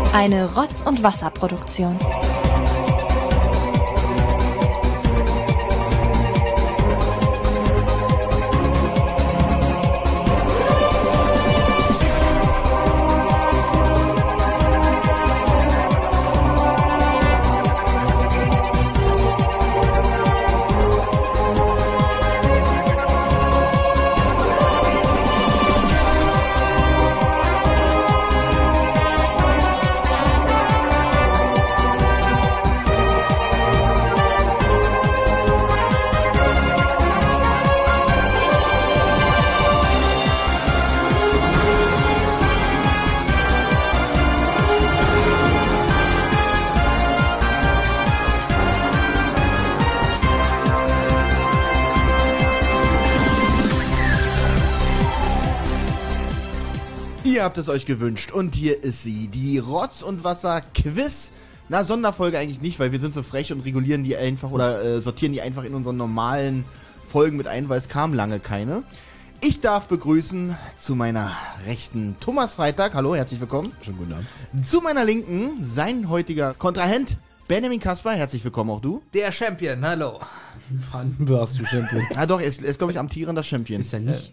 Eine Rotz- und Wasser-Produktion. Ihr habt es euch gewünscht und hier ist sie, die Rotz- und Wasser-Quiz. Na, Sonderfolge eigentlich nicht, weil wir sind so frech und regulieren die einfach oder sortieren die einfach in unseren normalen Folgen mit ein, weil es kam lange keine. Ich darf begrüßen zu meiner rechten Thomas Freitag. Hallo, herzlich willkommen. Schönen guten Abend. Zu meiner linken sein heutiger Kontrahent Benjamin Kasper. Herzlich willkommen auch du. Der Champion, hallo. Wann warst du Champion? Ah doch, er ist glaube ich amtierender Champion. Ist er nicht?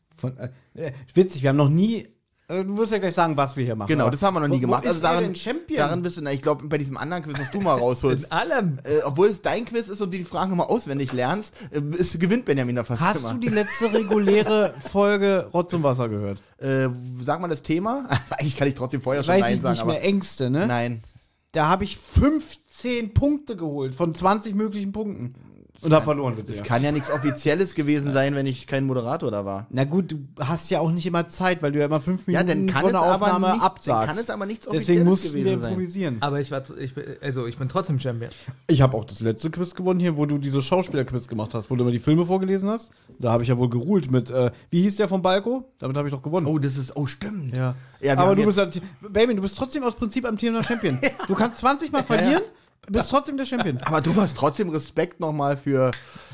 Witzig, wir haben noch nie. Du wirst ja gleich sagen, was wir hier machen. Genau, das haben wir noch nie gemacht. Ist er denn Champion? Daran bist du, ich glaube, bei diesem anderen Quiz, was du mal rausholst. In allem. Obwohl es dein Quiz ist und du die Fragen immer auswendig lernst, gewinnt Benjamin da fast Hast immer. du die letzte reguläre Folge Rotz und Wasser gehört? Sag mal das Thema. Eigentlich kann ich trotzdem vorher schon Weiß Nein ich sagen, nicht aber mehr, Ängste, ne? nein. Da habe ich 15 Punkte geholt von 20 möglichen Punkten. Und hab verloren, bitte. Das kann ja nichts Offizielles gewesen sein, wenn ich kein Moderator da war. Na gut, du hast ja auch nicht immer Zeit, weil du ja immer 5 Ja, Minuten dann kann vor es einer aber Aufnahme nichts, absagst. dann kann es aber nichts Offizielles Deswegen mussten wir gewesen sein. improvisieren. Aber ich bin trotzdem Champion. Ich habe auch das letzte Quiz gewonnen hier, wo du diese Schauspieler-Quiz gemacht hast, wo du immer die Filme vorgelesen hast. Da habe ich ja wohl geruhlt mit, wie hieß der von Balko? Damit habe ich doch gewonnen. Oh, stimmt. Ja. Ja, wir aber haben du jetzt- bist, Baby, du bist trotzdem aus Prinzip amtierender Champion. Du kannst 20 Mal verlieren, bist trotzdem der Champion. Aber du hast trotzdem Respekt nochmal für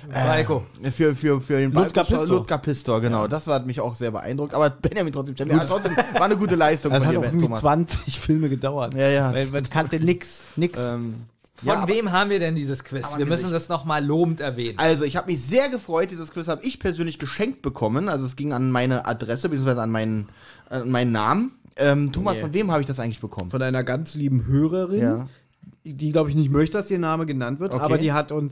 den Ludger Pistor. Ludger Pistor, genau. Das hat mich auch sehr beeindruckt. Aber Benjamin trotzdem Champion. Ja, trotzdem war eine gute Leistung Das von hat dir, auch irgendwie Thomas. 20 Filme gedauert. Ja. Weil man kannte nix. Von wem haben wir denn dieses Quiz? Aber Wir müssen Gesicht. das nochmal lobend erwähnen. Also, ich habe mich sehr gefreut. Dieses Quiz habe ich persönlich geschenkt bekommen. Also, es ging an meine Adresse, beziehungsweise an meinen Namen. Thomas, Nee. von wem habe ich das eigentlich bekommen? Von einer ganz lieben Hörerin, Ja. die, glaube ich, nicht möchte, dass ihr Name genannt wird, Okay. aber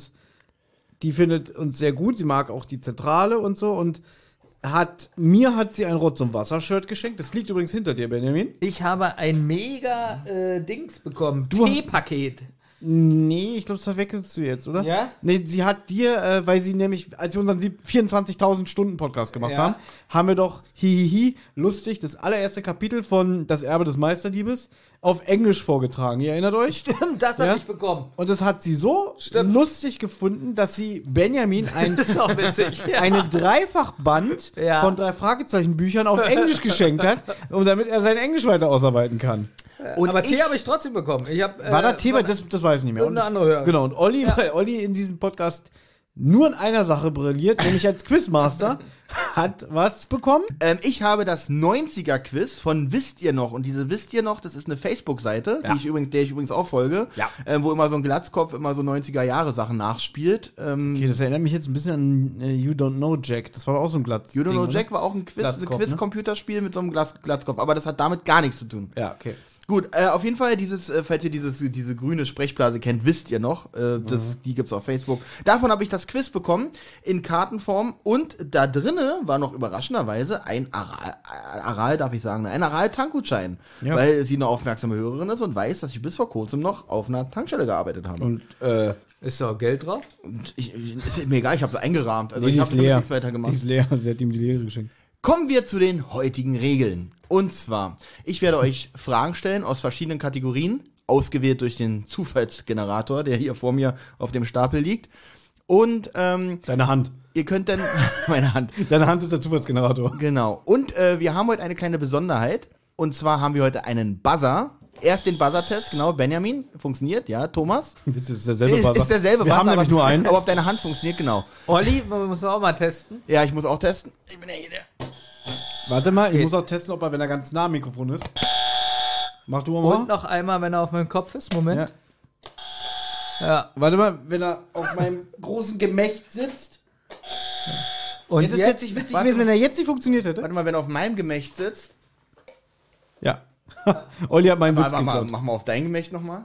die findet uns sehr gut, sie mag auch die Zentrale und so und mir hat sie ein Rotz- und Wasser-Shirt geschenkt. Das liegt übrigens hinter dir, Benjamin. Ich habe ein mega Dings bekommen. Du- Teepaket. Nee, ich glaube, das verwechselst du jetzt, oder? Ja? Nee, sie hat dir, weil sie nämlich, als wir unseren 24.000 Stunden Podcast gemacht Ja. haben wir doch lustig, das allererste Kapitel von Das Erbe des Meisterdiebes auf Englisch vorgetragen. Ihr erinnert euch? Stimmt, das Ja? habe ich bekommen. Und das hat sie so Stimmt. lustig gefunden, dass sie Benjamin Das ist auch witzig. Ja. eine Dreifachband Ja. von 3 Fragezeichen-Büchern auf Englisch geschenkt hat, damit er sein Englisch weiter ausarbeiten kann. Und Aber Tee habe ich trotzdem bekommen. Ich hab, War da Thema? Das weiß ich nicht mehr. und eine andere Hörerin. Genau, und Olli, weil Olli in diesem Podcast nur in einer Sache brilliert, nämlich als Quizmaster, hat was bekommen? Ich habe das 90er-Quiz von Wisst ihr noch? Und diese Wisst ihr noch, das ist eine Facebook-Seite, Ja. der ich übrigens auch folge, Ja. wo immer so ein Glatzkopf immer so 90er-Jahre-Sachen nachspielt. Okay, das erinnert mich jetzt ein bisschen an You Don't Know Jack. Das war auch so ein Glatz. You Don't Know Jack war auch ein Glatzkopf, Quiz-Computerspiel mit so einem Glatzkopf, aber das hat damit gar nichts zu tun. Ja, okay. Gut, auf jeden Fall falls ihr diese grüne Sprechblase kennt, wisst ihr noch, die gibt's auf Facebook. Davon habe ich das Quiz bekommen, in Kartenform, und da drinne war noch überraschenderweise ein ein Aral-Tankgutschein, Ja. weil sie eine aufmerksame Hörerin ist und weiß, dass ich bis vor kurzem noch auf einer Tankstelle gearbeitet habe. Und, Ist da Geld drauf? Und ist mir egal, ich habe sie eingerahmt, also nee, ich die habe ist leer. nichts weiter gemacht. Die ist leer, sie hat ihm die Lehre geschenkt. Kommen wir zu den heutigen Regeln. Und zwar, ich werde euch Fragen stellen aus verschiedenen Kategorien, ausgewählt durch den Zufallsgenerator, der hier vor mir auf dem Stapel liegt. Und Deine Hand. ihr könnt dann, meine Hand, Deine Hand ist der Zufallsgenerator. genau. Und wir haben heute eine kleine Besonderheit. Und zwar haben wir heute einen Buzzer. Erst den Buzzer-Test, genau, Benjamin, funktioniert, ja, Thomas. Das ist derselbe Buzzer. Ist derselbe Wir Buzzer, haben nämlich aber, nur einen. aber ob deine Hand funktioniert, genau. Olli, man muss auch mal testen. Ja, ich muss auch testen. Ich bin ja hier der. Warte mal, ich Okay. muss auch testen, ob er, wenn er ganz nah am Mikrofon ist. Mach du mal. Und noch einmal, wenn er auf meinem Kopf ist. Moment. Ja. Warte mal, wenn er auf meinem großen Gemächt sitzt. Und Ja, das ist jetzt nicht witzig gewesen, wenn er jetzt nicht funktioniert hätte. Warte mal, wenn er auf meinem Gemächt sitzt. Ja. Olli hat meinen Witz Mach geklaut. mal auf dein Gemächt nochmal.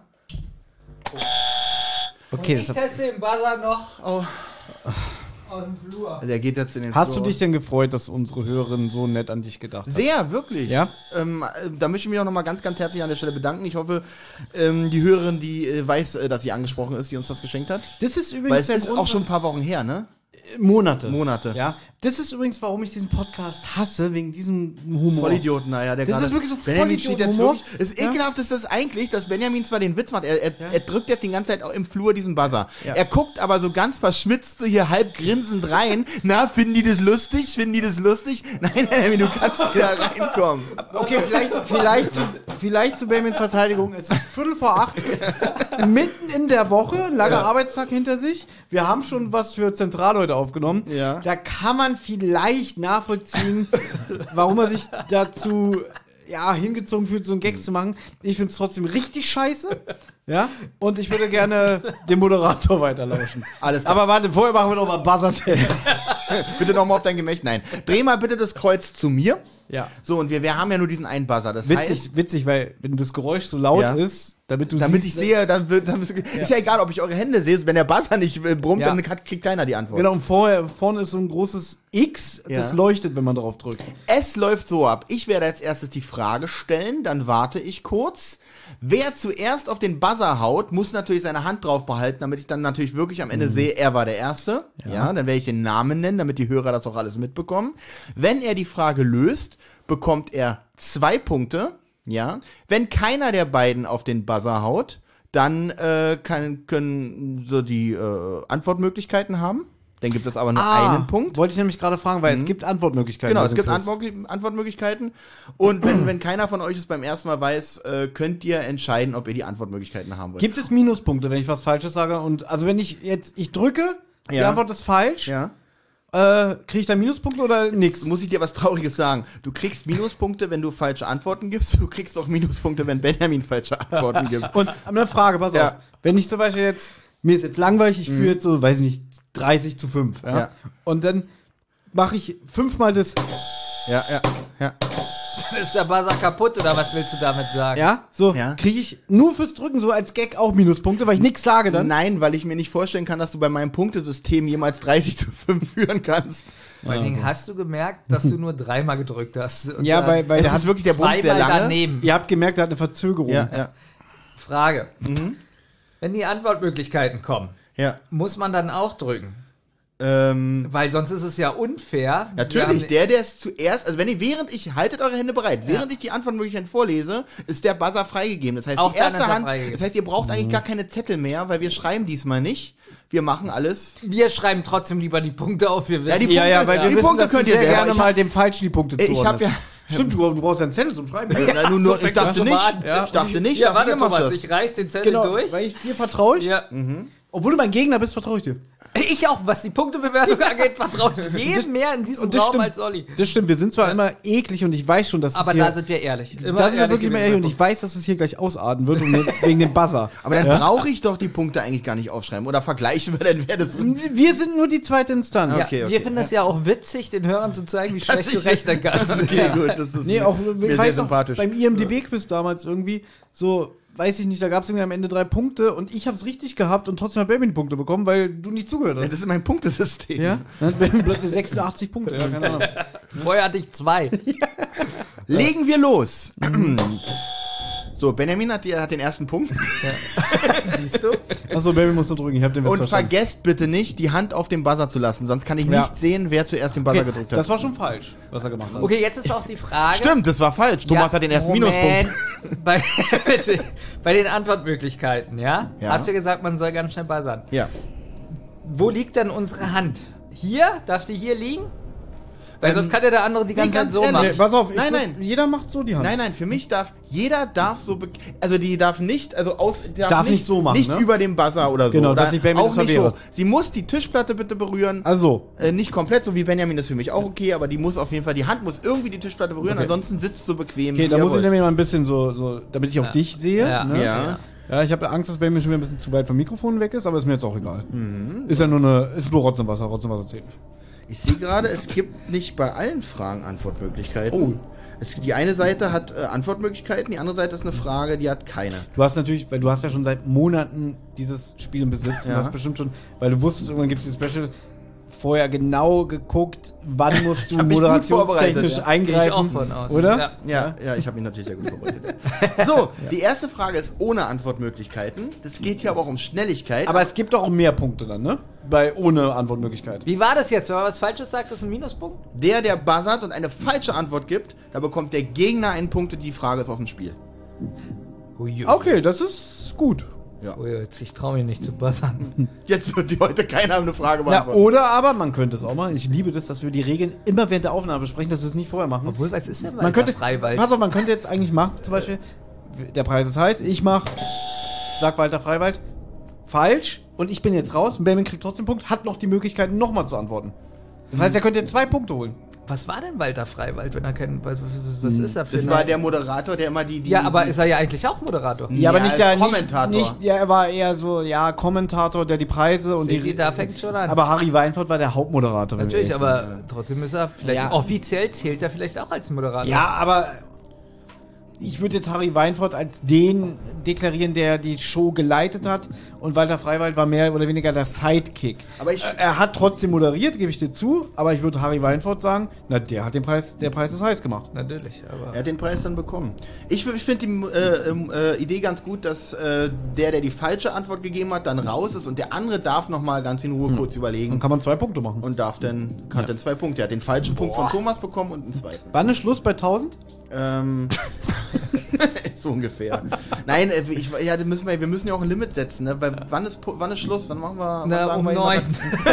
Okay, ich teste den Buzzer noch Oh. aus dem Flur. Also er geht jetzt in den Hast du Flur. dich denn gefreut, dass unsere Hörerin so nett an dich gedacht hat? Sehr, wirklich. Ja? Da möchte ich mich auch nochmal ganz, ganz herzlich an der Stelle bedanken. Ich hoffe, die Hörerin, die weiß, dass sie angesprochen ist, die uns das geschenkt hat. Das ist übrigens Weil es der ist Grund, auch schon ein paar Wochen her, ne? Monate. Monate. Ja. Das ist übrigens, warum ich diesen Podcast hasse, wegen diesem Humor. Vollidioten, naja, der Das gerade. ist wirklich so Benjamin steht jetzt Vollidioten-Humor. wirklich. Das Ja. Ekelhafteste ist eigentlich, dass Benjamin zwar den Witz macht, er drückt jetzt die ganze Zeit auch im Flur diesen Buzzer. Ja. Er guckt aber so ganz verschwitzt so hier halb grinsend rein. Na, finden die das lustig? Finden die das lustig? Nein, Benjamin, du kannst wieder reinkommen. Okay, vielleicht zu Benjamins Verteidigung. Es ist 7:45, mitten in der Woche, langer Arbeitstag hinter sich. Wir haben schon was für Zentral heute aufgenommen. Ja. Da kann man vielleicht nachvollziehen, warum er sich dazu hingezogen fühlt, so einen Gag zu machen. Ich finde es trotzdem richtig scheiße. Ja, und ich würde gerne den Moderator weiterlauschen. Alles klar. Aber warte, vorher machen wir noch mal einen Buzzer-Test. Bitte nochmal auf dein Gemächt. Nein. Dreh mal bitte das Kreuz zu mir. Ja. So, und wir haben ja nur diesen einen Buzzer. Das heißt, Witzig, weil wenn das Geräusch so laut Ja. ist, damit damit siehst, ich sehe, ist ja egal, ob ich eure Hände sehe. Wenn der Buzzer nicht brummt, Ja. dann kriegt keiner die Antwort. Genau, und vorne ist so ein großes X, das Ja. leuchtet, wenn man drauf drückt. Es läuft so ab. Ich werde als erstes die Frage stellen, dann warte ich kurz. Wer zuerst auf den Buzzer haut, muss natürlich seine Hand drauf behalten, damit ich dann natürlich wirklich am Ende sehe, er war der Erste. Ja, dann werde ich den Namen nennen, damit die Hörer das auch alles mitbekommen. Wenn er die Frage löst, bekommt er 2 Punkte. Ja. Wenn keiner der beiden auf den Buzzer haut, dann können so die Antwortmöglichkeiten haben. Dann gibt es aber nur einen Punkt. Wollte ich nämlich gerade fragen, weil es gibt Antwortmöglichkeiten. Genau, bei es dem gibt Quiz. Antwortmöglichkeiten. Und wenn keiner von euch es beim ersten Mal weiß, könnt ihr entscheiden, ob ihr die Antwortmöglichkeiten haben wollt. Gibt es Minuspunkte, wenn ich was Falsches sage? Und also wenn ich drücke, die Ja. Antwort ist falsch, Ja. kriege ich da Minuspunkte oder nix? Muss ich dir was Trauriges sagen? Du kriegst Minuspunkte, wenn du falsche Antworten gibst. Du kriegst auch Minuspunkte, wenn Benjamin falsche Antworten gibt. Und eine Frage, pass Ja. auf. Wenn ich zum Beispiel jetzt, mir ist jetzt langweilig, ich führe jetzt so, weiß ich nicht, 30:5. Ja? Ja. Und dann mache ich 5-mal das, Ja. Dann ist der Buzzer kaputt, oder was willst du damit sagen? ja, so, Ja. kriege ich nur fürs Drücken so als Gag auch Minuspunkte, weil ich nichts sage dann. Nein, weil ich mir nicht vorstellen kann, dass du bei meinem Punktesystem jemals 30:5 führen kannst. Vor allen Dingen hast du gemerkt, dass du nur 3-mal gedrückt hast. Und Ja, dann weil Es der ist wirklich der Punkt sehr zweimal lange. daneben. ihr habt gemerkt, er hat eine Verzögerung. Ja. Frage. Wenn die Antwortmöglichkeiten kommen, Ja. muss man dann auch drücken? Weil sonst ist es ja unfair. Natürlich, Wir haben- der es zuerst, also haltet eure Hände bereit, während ich die Antwortmöglichkeiten vorlese, ist der Buzzer freigegeben. Das heißt, Auch die dann erste ist er Hand, freigegeben. das heißt, ihr braucht eigentlich gar keine Zettel mehr, weil wir schreiben diesmal nicht. Wir machen alles. Wir schreiben trotzdem lieber die Punkte auf. Wir wissen, die Ja, ja, weil wir die wissen, Punkte dass du könnt ihr sehr selber. gerne Ich mal hab- dem Falschen die Punkte Ich hab zuordnest. Stimmt, du brauchst ja einen Zettel zum Schreiben. Na, nur, ich dachte schon nicht. mal an. Ja. Ich dachte nicht. ja, aber warte, ihr macht Thomas, das. ich reiß den Zettel Genau, durch. weil dir vertraue ich. Ja. Obwohl du mein Gegner bist, vertraue ich dir. Ich auch, was die Punktebewertung angeht, vertraue ich jedem mehr in diesem Und das Raum stimmt. als Olli. Das stimmt, wir sind zwar immer eklig und ich weiß schon, dass Aber es hier... da sind wir ehrlich. Immer da sind wir wirklich in immer den ehrlich und ich Punkten. weiß, dass es hier gleich ausarten wird und wegen dem Buzzer. Aber dann Ja? brauche ich doch die Punkte eigentlich gar nicht aufschreiben. Oder vergleichen wir, dann wäre das... Wir sind nur die zweite Instanz. Ja, Okay, wir finden es ja auch witzig, den Hörern zu zeigen, wie schlecht du ich- rechnen kannst. Okay, gut, das ist Nee, auch mir ich sehr weiß noch, sympathisch. beim IMDb-Quiz damals irgendwie so, weiß ich nicht, da gab es irgendwie am Ende 3 Punkte und ich hab's richtig gehabt und trotzdem hat Benjamin die Punkte bekommen, weil du nicht zugehört Das hast. ist mein Punktesystem. Ja? Dann hat Benjamin plötzlich 86 Punkte, ja, keine Ahnung. Vorher hatte ich 2. Legen wir los. So, Benjamin hat den ersten Punkt. Siehst du? Achso, Benjamin muss nur drücken, ich hab den Witz Und verstanden. vergesst bitte nicht, die Hand auf den Buzzer zu lassen, sonst kann ich Ja. nicht sehen, wer zuerst den Buzzer Okay, gedrückt hat. das war schon falsch, was er gemacht hat. Okay, jetzt ist auch die Frage. Stimmt, das war falsch. Thomas hat den ersten Moment. Minuspunkt. Bei den Antwortmöglichkeiten, ja? Ja. Hast du gesagt, man soll ganz schnell buzzern. Ja. Wo liegt denn unsere Hand? Hier? Darf die hier liegen? Weil sonst kann ja der andere die ganze Zeit so machen. Nee, pass auf, Nein. jeder macht so die Hand. Nein, für mich jeder darf so, also die darf nicht, darf nicht so machen, nicht ne? über dem Buzzer oder so. Genau, oder dass ich Benjamin auch das nicht verwehre. hoch. Sie muss die Tischplatte bitte berühren. Also. Nicht komplett, so wie Benjamin, das ist für mich auch okay, aber die muss auf jeden Fall, die Hand muss irgendwie die Tischplatte berühren, Okay. ansonsten sitzt so bequem. Okay, wie da ihr muss ich wollt. nämlich mal ein bisschen so, damit ich auch dich sehe. Ja. Ne? Ja. Ja, ich habe Angst, dass Benjamin schon wieder ein bisschen zu weit vom Mikrofon weg ist, aber ist mir jetzt auch egal. Ist ja nur Rotz und Wasser zählt nicht. Ich sehe gerade, es gibt nicht bei allen Fragen Antwortmöglichkeiten. Oh. Die eine Seite hat Antwortmöglichkeiten, die andere Seite ist eine Frage, die hat keine. Du hast natürlich, weil du hast ja schon seit Monaten dieses Spiel im Besitz. Ja. Du hast bestimmt schon, weil du wusstest, irgendwann gibt es die Special, vorher genau geguckt, wann musst du Hab mich gut moderationstechnisch vorbereitet, ja. eingreifen. Gehe ich auch von aus. Oder? Ja. Ja, ich habe mich natürlich sehr gut vorbereitet. So, die erste Frage ist ohne Antwortmöglichkeiten. Das geht hier aber auch um Schnelligkeit. Aber es gibt doch auch mehr Punkte dann, ne? Bei ohne Antwortmöglichkeit. Wie war das jetzt? Wenn man was Falsches sagt, ist ein Minuspunkt? der buzzert und eine falsche Antwort gibt, da bekommt der Gegner einen Punkt und die Frage ist aus dem Spiel. Okay, das ist gut. Ja. Oh, jetzt, ich traue mich nicht zu buzzern. Jetzt wird heute keiner eine Frage Ja, beantworten. oder aber, man könnte es auch machen. Ich liebe das, dass wir die Regeln immer während der Aufnahme besprechen, dass wir es nicht vorher machen. Obwohl, was ist denn Man könnte, Freiwald? pass auf, man könnte jetzt eigentlich machen, zum Beispiel, der Preis ist heiß, sag Walter Freiwald, falsch, und ich bin jetzt raus, und Benjamin kriegt trotzdem einen Punkt, hat noch die Möglichkeit, nochmal zu antworten. Das heißt, er könnte jetzt 2 Punkte holen. Was war denn Walter Freiwald, wenn er keinen... Was ist er für Das eine- war der Moderator, der immer die Ja, aber ist er ja eigentlich auch Moderator? Ja, aber nicht der, als Kommentator. nicht, ja, er war eher so, ja, Kommentator, der die Preise und Seht ihr, da fängt schon an. aber Harry Weinfurt war der Hauptmoderator. wenn wir Natürlich, ehrlich aber sind. trotzdem ist er vielleicht... Ja. Offiziell zählt er vielleicht auch als Moderator. Ja, aber ich würde jetzt Harry Weinfurt als den deklarieren, der die Show geleitet hat, und Walter Freiwald war mehr oder weniger der Sidekick. Aber ich- Er hat trotzdem moderiert, gebe ich dir zu, aber ich würde Harry Weinfurt sagen, na, der hat der Preis ist heiß gemacht. Natürlich, aber... Er hat den Preis dann bekommen. Ich finde die Idee ganz gut, dass der die falsche Antwort gegeben hat, dann raus ist und der andere darf nochmal ganz in Ruhe kurz Dann überlegen kann man 2 Punkte machen. und hat dann 2 Punkte. Er hat den falschen Punkt von Thomas bekommen und einen zweiten. Wann ist Schluss bei 1000? So ungefähr. Nein, wir müssen ja auch ein Limit setzen, ne? Weil wann ist Schluss? Wann machen wir? Na, wann sagen um wir 9.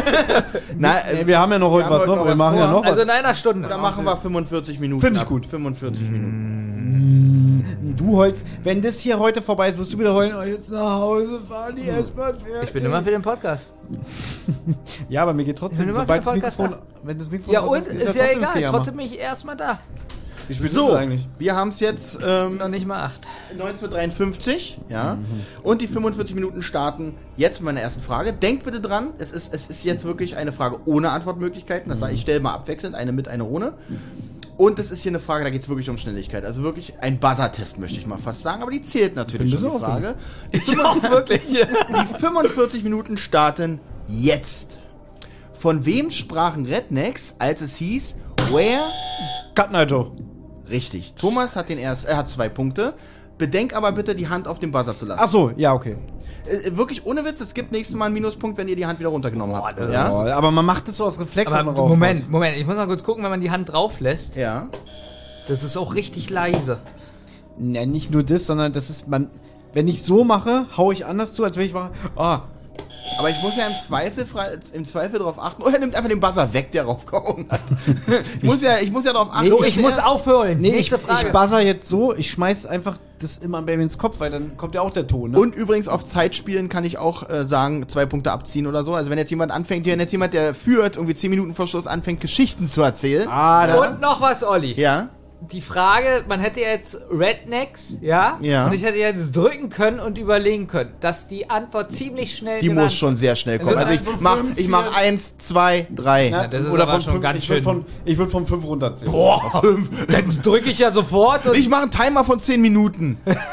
Nee, wir haben ja noch heute was heute noch, noch wir was machen ja vor. noch Also was. in einer Stunde. Oder machen wir 45 Minuten? Find ich ab? gut. 45 Minuten. Du heulst, wenn das hier heute vorbei ist, wirst du wieder heulen, oh, jetzt nach Hause fahren, die S-Bahn fährt. Ich bin immer für den Podcast. Ja, aber mir geht trotzdem, Ich bin immer sobald für das den Podcast Mikrofon, wenn das Mikrofon Ja, aus und? ist Ist ja trotzdem das egal. Gejammer. Trotzdem bin ich erstmal da. Wie spät ist So, es eigentlich? wir haben es jetzt Noch nicht mal 8. 19:53, ja. Und die 45 Minuten starten jetzt mit meiner ersten Frage. Denkt bitte dran, es ist jetzt wirklich eine Frage ohne Antwortmöglichkeiten. Das heißt, ich stelle mal abwechselnd, eine mit, eine ohne. Und das ist hier eine Frage, da geht es wirklich um Schnelligkeit. Also wirklich ein Buzzer-Test, möchte ich mal fast sagen. Aber die zählt natürlich Bin schon, die ein bisschen Frage. Ich auch wirklich. Die 45 Minuten starten jetzt. Von wem sprachen Rednecks, als es hieß, where? Cut Night Joe. Richtig. Thomas hat er hat 2 Punkte. Bedenk aber bitte, die Hand auf dem Buzzer zu lassen. Ach so, ja, okay. Wirklich ohne Witz, es gibt nächstes Mal einen Minuspunkt, wenn ihr die Hand wieder runtergenommen habt. das Ja? Oh, aber man macht das so aus Reflex. Aber wenn man raufhaut. Moment, ich muss mal kurz gucken, wenn man die Hand drauf lässt. Ja. Das ist auch richtig leise. Ja, nicht nur das, sondern das ist, wenn ich so mache, hau ich anders zu, als wenn ich mache, Aber ich muss ja im Zweifel darauf achten. Oder er nimmt einfach den Buzzer weg, der raufgehauen hat. ich muss ja darauf achten. So, dass ich er muss erst- aufhören. nee, Nächste ich Frage. buzzer jetzt so, ich schmeiß einfach das immer an Babys Kopf, weil dann kommt ja auch der Ton, ne? Und übrigens auf Zeitspielen kann ich auch sagen, 2 Punkte abziehen oder so. Also wenn jetzt jemand der führt, irgendwie 10 Minuten vor Schluss anfängt, Geschichten zu erzählen. Und noch was, Olli. Ja. Die Frage, man hätte jetzt Rednecks, ja? Ja. Und ich hätte jetzt drücken können und überlegen können, dass die Antwort ziemlich schnell Die genannt muss schon sehr schnell kommen. Also Also ich mach 1, 2, 3. Ja, das ist Oder aber von schon 5, ganz schön. Ich würde von 5 runterzählen. Boah, dann drücke ich ja sofort und Ich mache einen Timer von 10 Minuten.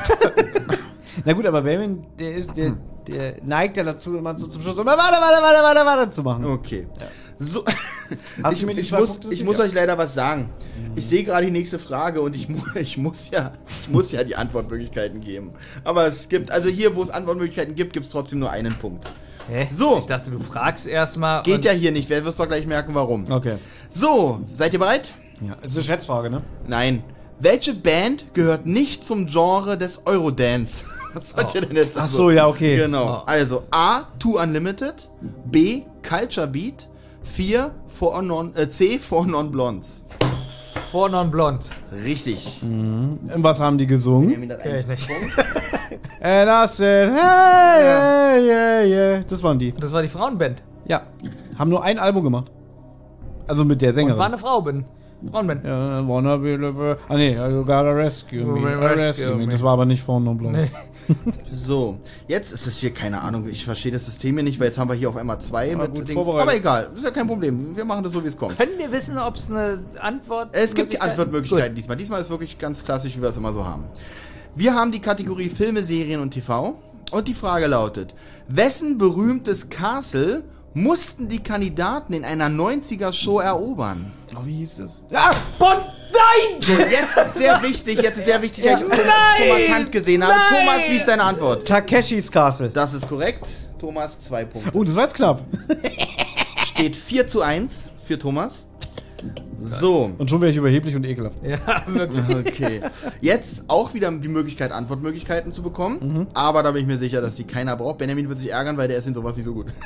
Na gut, aber Benjamin, der neigt ja dazu, immer so zum Schluss immer warte zu machen. Okay. So, Hast du mir die ich 2 muss, Punkte ich muss euch leider was sagen. Ich sehe gerade die nächste Frage und ich muss ja die Antwortmöglichkeiten geben. Aber es gibt, also hier, wo es Antwortmöglichkeiten gibt, gibt es trotzdem nur einen Punkt. Hä? So. Ich dachte, du fragst erstmal. Geht ja hier nicht, wer wirst doch gleich merken, warum. Okay. So, seid ihr bereit? Ja, ist eine Schätzfrage, ne? Nein. Welche Band gehört nicht zum Genre des Eurodance? Was sollt ihr denn jetzt Ach so, ja, okay. Genau. Oh. Also A, Two Unlimited, B, Culture Beat, C, Four Non-Blondes. Four Non-Blonde. Richtig. Und was haben die gesungen? Kenn ich nicht. And I said, hey, yeah, yeah. Das waren die. Das war die Frauenband. Ja. Haben nur ein Album gemacht. Also mit der Sängerin. Und war eine Frauenband. Ja, wanna be the... Ah nee, you gotta rescue me. Rescue me. Das war aber nicht Four Non-Blondes. So, jetzt ist es hier, keine Ahnung, ich verstehe das System hier nicht, weil jetzt haben wir hier auf einmal 2 mit gut Dings. vorbereitet. Aber egal, ist ja kein Problem. Wir machen das so, wie es kommt. Können wir wissen, ob es eine Antwort Es gibt die Antwortmöglichkeiten diesmal. Diesmal ist wirklich ganz klassisch, wie wir es immer so haben. Wir haben die Kategorie Filme, Serien und TV. Und die Frage lautet, wessen berühmtes Castle mussten die Kandidaten in einer 90er-Show erobern? Oh, wie hieß es? Ja, Bonn! Nein! So, jetzt ist sehr wichtig, dass ich Thomas Hand gesehen habe. Nein! Thomas, wie ist deine Antwort? Takeshis Castle. Das ist korrekt. Thomas, 2 Punkte. Oh, das war jetzt knapp. Steht 4:1 für Thomas. So. Und schon wäre ich überheblich und ekelhaft. Ja, wirklich. Okay. Jetzt auch wieder die Möglichkeit, Antwortmöglichkeiten zu bekommen. Aber da bin ich mir sicher, dass die keiner braucht. Benjamin wird sich ärgern, weil der ist in sowas nicht so gut.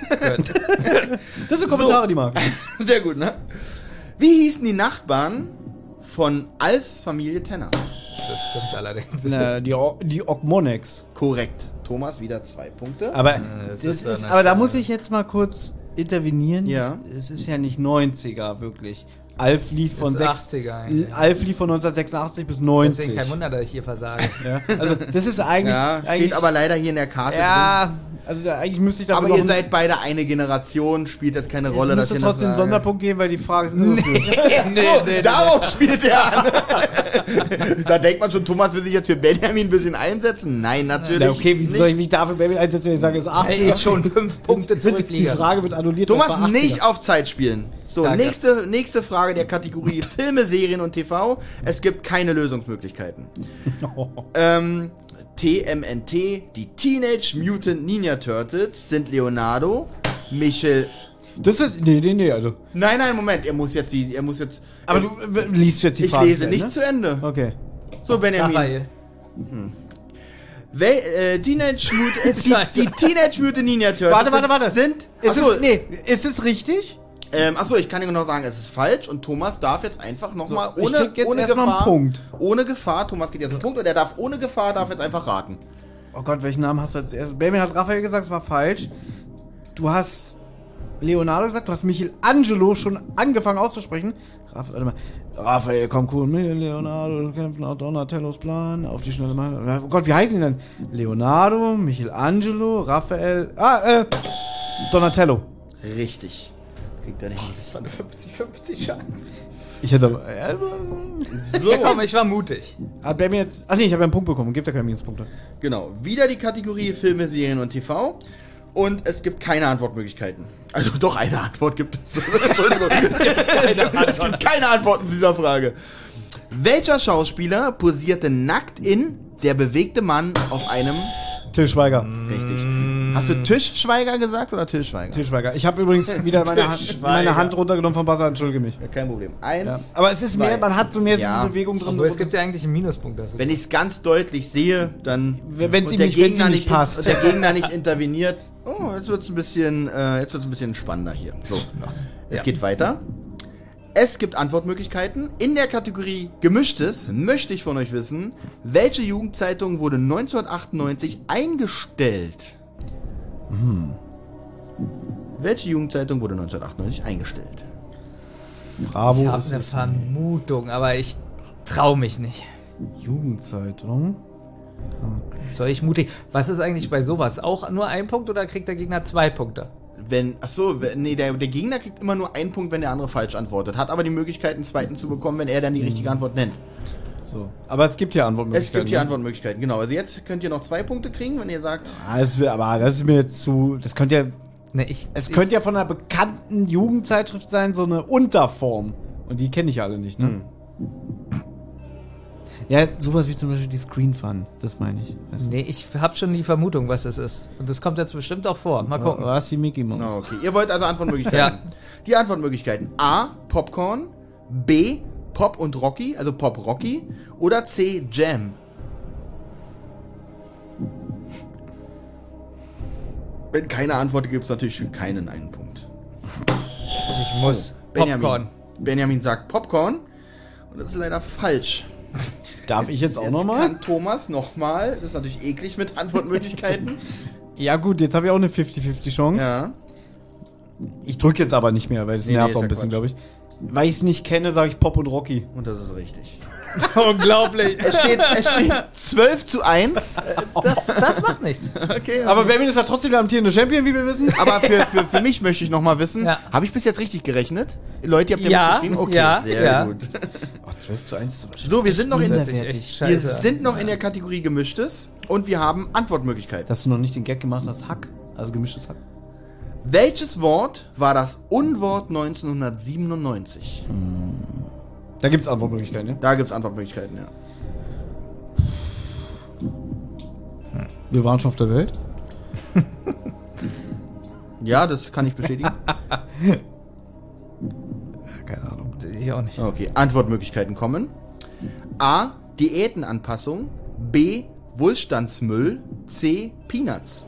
Das sind Kommentare, die mag. Sehr gut, ne? Wie hießen die Nachbarn von Alfs Familie Tenner? Das stimmt allerdings. Na, die Ogmonex. Korrekt. Thomas, wieder 2 Punkte. Aber, das das ist ist, doch aber da nicht- muss ich jetzt mal kurz intervenieren. Ja. Es ist ja nicht 90er, wirklich. Alf lief von Das ist 80er eigentlich. Alf lief von 1986 bis 90. Deswegen kein Wunder, dass ich hier versage. Ja, also das ist eigentlich... Ja, eigentlich steht aber leider hier in der Karte drin. ja, also eigentlich müsste ich da Aber noch ihr seid beide eine Generation, spielt jetzt keine Rolle, es dass müsste ich das trotzdem einen sage. Sonderpunkt geben, weil die Frage ist irreführend. So, darauf spielt er an. Da denkt man schon, Thomas will sich jetzt für Benjamin ein bisschen einsetzen. Nein, natürlich Na, okay, wie nicht. soll ich mich dafür Baby einsetzen, wenn ich sage, es ist 80? Weil ich schon 5 Punkte Die zurückliege. Frage wird annulliert. Thomas, das war 80er. nicht auf Zeit spielen. So, Danke. nächste Frage der Kategorie Filme, Serien und TV. Es gibt keine Lösungsmöglichkeiten. TMNT, die Teenage Mutant Ninja Turtles, sind Leonardo, Michel... Das ist... Nee, also... Nein, Moment, er muss jetzt... Aber du liest jetzt die ich Frage. lese schnell, nicht ne? zu Ende. Okay. So, Benjamin. Raphael. Die Teenage Mutant Ninja Turtles Warte. sind... Ist es richtig? Achso, ich kann dir genau sagen, es ist falsch und Thomas darf jetzt einfach nochmal ich krieg jetzt ohne erst mal einen Gefahr... Punkt. Ohne Gefahr, Thomas geht jetzt einen Punkt und er darf ohne Gefahr jetzt einfach raten. Oh Gott, welchen Namen hast du jetzt erst? Baby hat Raphael gesagt, das war falsch. Du hast Leonardo gesagt, du hast Michelangelo schon angefangen auszusprechen. Warte mal. Raphael, komm cool mit Leonardo, kämpfen nach Donatellos Plan, auf die schnelle Mal. Oh Gott, wie heißen die denn? Leonardo, Michelangelo, Raphael, Donatello. Richtig. Kriegt er nicht. Das war eine 50-50 Chance. Ich hätte aber... So, Ja, komm, ich war mutig. Hat Baby jetzt... Ach nee, ich habe ja einen Punkt bekommen. Gibt ja keine Minuspunkte. genau. Wieder die Kategorie Filme, Serien und TV. Und es gibt keine Antwortmöglichkeiten. Also doch, eine Antwort gibt es. Entschuldigung. Es gibt keine Antworten zu dieser Frage. Welcher Schauspieler posierte nackt in Der bewegte Mann auf einem... Till Schweiger. Richtig. Hast du Tischschweiger gesagt oder Till Schweiger? Till Schweiger. Ich habe übrigens wieder meine Hand runtergenommen von Buzzer. Entschuldige mich. Ja, kein Problem. 1. Ja. Aber es ist mehr, man hat so mehr Ja. diese Bewegung drin. Obwohl, es gibt ja eigentlich einen Minuspunkt. Das Wenn ich es ganz deutlich sehe, dann... Wenn's und ihm der nicht- wenn's Gegner ihm nicht passt. Und der Gegner nicht interveniert. Oh, jetzt wird's ein bisschen spannender hier. So, es geht weiter. Es gibt Antwortmöglichkeiten. In der Kategorie Gemischtes möchte ich von euch wissen, welche Jugendzeitung wurde 1998 eingestellt? Welche Jugendzeitung wurde 1998 eingestellt? Bravo. ich habe ist eine es. Vermutung, aber ich traue mich nicht. Jugendzeitung. Soll ich mutig? Was ist eigentlich bei sowas? Auch nur ein Punkt oder kriegt der Gegner 2 Punkte? Der Gegner kriegt immer nur einen Punkt, wenn der andere falsch antwortet. Hat aber die Möglichkeit, einen zweiten zu bekommen, wenn er dann die richtige Antwort nennt. So. Aber es gibt ja Antwortmöglichkeiten. Es gibt hier ne? Antwortmöglichkeiten, genau. Also jetzt könnt ihr noch 2 Punkte kriegen, wenn ihr sagt... Aber das ist mir jetzt zu... Das könnte ja... Ne, Es könnte ja von einer bekannten Jugendzeitschrift sein, so eine Unterform. Und die kenne ich ja alle nicht, ne? Ja, sowas wie zum Beispiel die Screen Fun. Das meine ich. Weißt du? Nee, ich habe schon die Vermutung, was das ist. Und das kommt jetzt bestimmt auch vor. Mal gucken. Was die Mickey Mouse? Oh, okay. Ihr wollt also Antwortmöglichkeiten. Ja. Die Antwortmöglichkeiten. A. Popcorn. B. Pop und Rocky, also Pop Rocky. Oder C. Jam. Wenn keine Antwort gibt, es natürlich für keinen einen Punkt. Ich Ich muss. Popcorn. Benjamin sagt Popcorn. Und das ist leider falsch. Darf ich jetzt auch Jetzt nochmal? kann Thomas nochmal. Das ist natürlich eklig mit Antwortmöglichkeiten. Ja gut, jetzt habe ich auch eine 50-50 Chance. Ja. Ich drücke jetzt aber nicht mehr, weil das Nee, nervt nee, auch ist ein ja bisschen, Quatsch. glaube ich. Weil ich es nicht kenne, sage ich Pop und Rocky. Und das ist richtig. Unglaublich. Es steht 12:1. Das macht nichts. Okay. Aber Benjamin ist ja trotzdem der amtierende Champion, wie wir wissen. Aber für mich möchte ich nochmal wissen, Ja. habe ich bis jetzt richtig gerechnet? Leute, ihr habt Ja, mitgeschrieben? Okay, ja, sehr ja. gut. Oh, 12:1 ist aber So, wir sind noch in, Das ist echt wir scheiße. sind noch in der Kategorie Gemischtes und wir haben Antwortmöglichkeiten. Dass du noch nicht den Gag gemacht hast, Hack. Also gemischtes Hack. Welches Wort war das Unwort 1997? Da gibt's Antwortmöglichkeiten, ne? Da gibt's Antwortmöglichkeiten, ja. Wir waren schon auf der Welt. Ja, das kann ich bestätigen. Keine Ahnung. Ich auch nicht. Okay, Antwortmöglichkeiten kommen. A. Diätenanpassung. B. Wohlstandsmüll. C. Peanuts.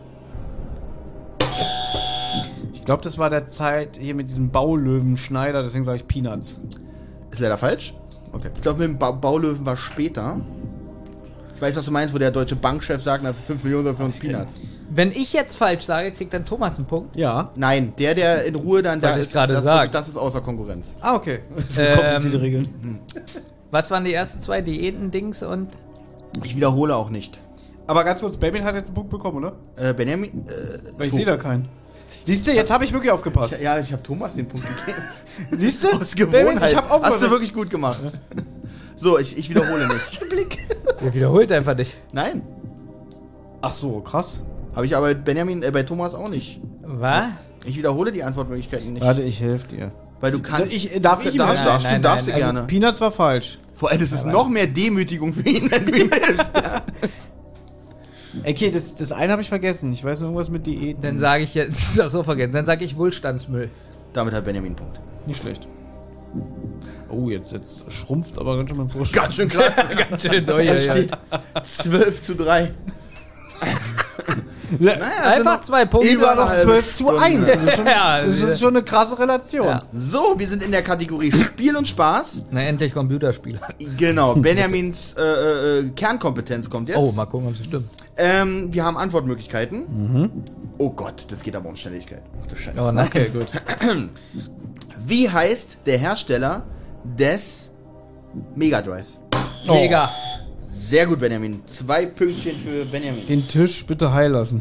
Ich glaube, das war der Zeit hier mit diesem Baulöwen-Schneider, deswegen sage ich Peanuts. Ist leider falsch. Okay. Ich glaube, mit dem Baulöwen war später. Ich weiß, was du meinst, wo der deutsche Bankchef sagt, na, für 5 Millionen oder für uns Peanuts. Wenn ich jetzt falsch sage, kriegt dann Thomas einen Punkt. Ja. Nein, der in Ruhe dann da Wollte ich ist, gerade das, sagen. das ist außer Konkurrenz. Ah, okay. Das sind komplizierte Regeln. Was waren die ersten zwei? Diäten-Dings und... Ich wiederhole auch nicht. Aber ganz kurz, Benjamin hat jetzt einen Punkt bekommen, oder? Benjamin, Weil ich sehe da keinen. Siehst du, jetzt habe ich wirklich aufgepasst. Ja, ich habe Thomas den Punkt gegeben. Siehst du? Aus Gewohnheit. Ich habe auch Hast du wirklich gut gemacht. So, ich wiederhole nicht. Er wiederholt einfach nicht. Nein, Ach so, krass. habe ich aber bei Thomas auch nicht. Was? Ich wiederhole die Antwortmöglichkeiten nicht. Warte, ich helfe dir. Weil du kannst. Darf ich ihm helfen? darfst Nein, du darfst nein, du Also, gerne. Peanuts war falsch. Vor allem, das ist noch mehr Demütigung für ihn, wenn du ihm hilfst. Okay, das eine habe ich vergessen. Ich weiß nur irgendwas mit Diäten. Dann sage ich jetzt... Das ist doch so vergessen. Dann sage ich Wohlstandsmüll. Damit hat Benjamin einen Punkt. Nicht schlecht. Oh, jetzt schrumpft aber ganz schön mein Vorsprung. Ganz schön krass. Ganz schön Es steht 12:3. Naja, Einfach 2 Punkte. Immer noch 12:1. Das ist schon, Ja, das ist schon eine krasse Relation. Ja. So, wir sind in der Kategorie Spiel und Spaß. Na, endlich Computerspiele. Genau, Benjamins Kernkompetenz kommt jetzt. Oh, mal gucken, ob es stimmt. Wir haben Antwortmöglichkeiten. Oh Gott, das geht aber um Schnelligkeit. Ach du Scheiße. Oh, nein. Okay, gut. Wie heißt der Hersteller des Mega Drives? Mega. Sehr gut, Benjamin. 2 Pünktchen für Benjamin. Den Tisch bitte heil lassen.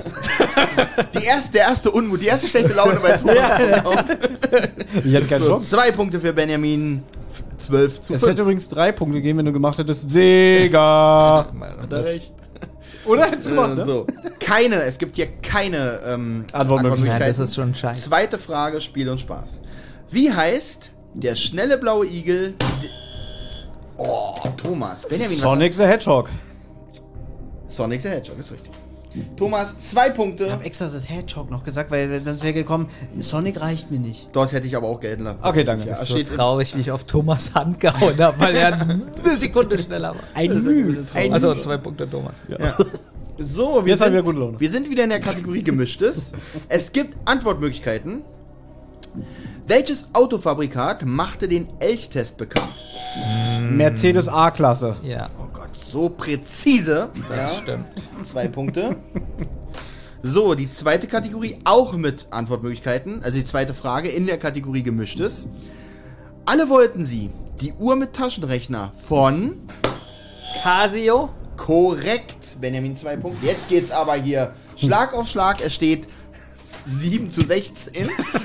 Der erste Unmut, die erste schlechte Laune bei Thomas. Ich hätte keinen So, Chance. 2 Punkte für Benjamin. 12:5. Es hätte übrigens 3 Punkte gegeben, wenn du gemacht hättest. Sega. Hat er recht. Oder hättest du gemacht, ne? So. Es gibt hier keine Antwortmöglichkeiten. Nein, das ist schon scheiße. Zweite Frage, Spiel und Spaß. Wie heißt der schnelle blaue Igel? Oh, Thomas. Benjamin, Sonic the Hedgehog. Sonic the Hedgehog, ist richtig. Thomas, 2 Punkte. Ich habe extra das Hedgehog noch gesagt, weil sonst wäre gekommen, Sonic reicht mir nicht. Das hätte ich aber auch gelten lassen. Okay, danke. Ja, Das ist So steht traurig, wie ich auf Thomas Hand gehauen habe, weil er eine Sekunde schneller war. Ein Mühe. Also 2 Punkte Thomas. Ja. So, Jetzt haben wir gute Laune. wir sind wieder in der Kategorie Gemischtes. Es gibt Antwortmöglichkeiten. Welches Autofabrikat machte den Elchtest bekannt? Mercedes A-Klasse. Ja, Oh Gott, so präzise. das stimmt. 2 Punkte. So, die zweite Kategorie auch mit Antwortmöglichkeiten. Also die zweite Frage in der Kategorie Gemischtes. Alle wollten sie die Uhr mit Taschenrechner von... Casio? Korrekt, Benjamin, 2 Punkte. Jetzt geht's aber hier Schlag auf Schlag. Es steht 7:16.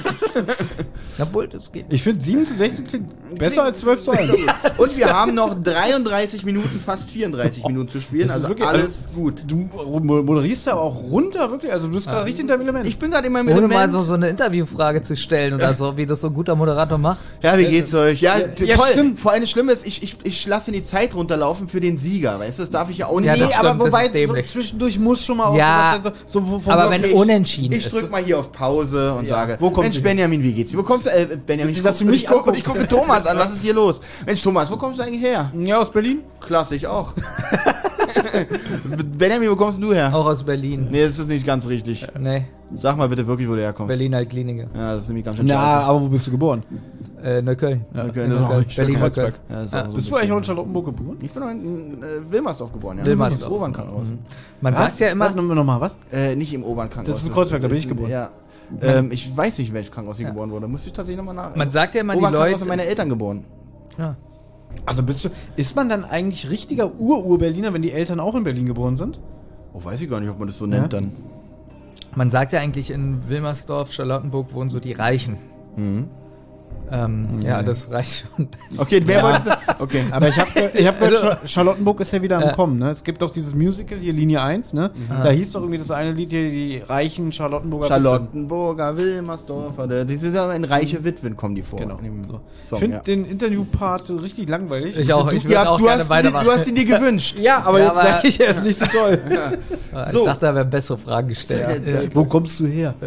Obwohl, das geht. Ich finde 7:16 klingt besser als 12:1. Und wir haben noch 33 Minuten, fast 34 Minuten zu spielen. Das ist Also wirklich- alles gut. Du moderierst da aber auch runter, wirklich. Also du bist gerade richtig in deinem Element. Ich bin gerade in meinem Ohne Element. mal so eine Interviewfrage zu stellen oder so, wie das so ein guter Moderator macht. Ja, wie geht's euch? Ja, ja, toll. stimmt. Vor allem das Schlimme ist, ich lasse die Zeit runterlaufen für den Sieger. Weißt du, das darf ich ja auch nicht. Ja, nee, das aber stimmt, das wobei, ist dämlich. so zwischendurch muss schon mal auch Ja, sowas sein, so vom aber Block- wenn ich- unentschieden Ich ist. drück mal hier auf Pause und sage, wo kommt Mensch, sie Benjamin, wie geht's dir? Wo kommst du, Benjamin? Ich lass guck- mich ich gucke angucken. Thomas an, was ist hier los? Mensch, Thomas, wo kommst du eigentlich her? Ja, aus Berlin. Klasse, ich auch. Benjamin, wo kommst denn du her? Auch aus Berlin. Nee, das ist nicht ganz richtig. Nee, Sag mal bitte wirklich, wo du herkommst. Berlin-Altklinike. Ja, das ist nämlich ganz schön Na, scheiße. aber wo bist du geboren? Neukölln. Okay, das ist auch nicht Berlin-Neukölln. Ja, das ist auch so Bist ein du eigentlich auch in bisschen- Charlottenburg geboren? Ich bin noch in Wilmersdorf geboren, ja. Wilmersdorf. Im Obernkrankenhaus. Man sagt ja immer, Warte, nochmal, was? Nicht im Obernkrankenhaus. Das ist in Kreuzberg, da bin ich geboren. Ja. Ich weiß nicht, in welchem Krankenhaus ich geboren wurde. Muss ich tatsächlich nochmal nach. man sagt ja immer, die Obernkrankenhaus Leute... sind meine Eltern geboren. Ja. Also ist man dann eigentlich richtiger Ur-Berliner, wenn die Eltern auch in Berlin geboren sind? Oh, weiß ich gar nicht, ob man das so nennt dann. Man sagt ja eigentlich, in Wilmersdorf, Charlottenburg wohnen so die Reichen. Ja, das reicht schon. Okay, wer wollte das? Okay. Aber ich hab gehört, Charlottenburg ist ja wieder am Kommen, ne? Es gibt doch dieses Musical hier, Linie 1, ne? Da hieß doch irgendwie das eine Lied hier, die reichen Charlottenburger. Charlottenburger, Wilmersdorfer, die sind aber in reiche Witwen kommen die vor. Genau. In dem So. Ich Song, finde ja. den Interviewpart richtig langweilig. Ich auch, ich Du, würde auch gerne du weitermachen. hast ihn dir gewünscht. Ja, aber Ja, jetzt aber- merke ich, er ist nicht so toll. Ich So. dachte, da wären bessere Fragen gestellt. Ja. Wo kommst du her?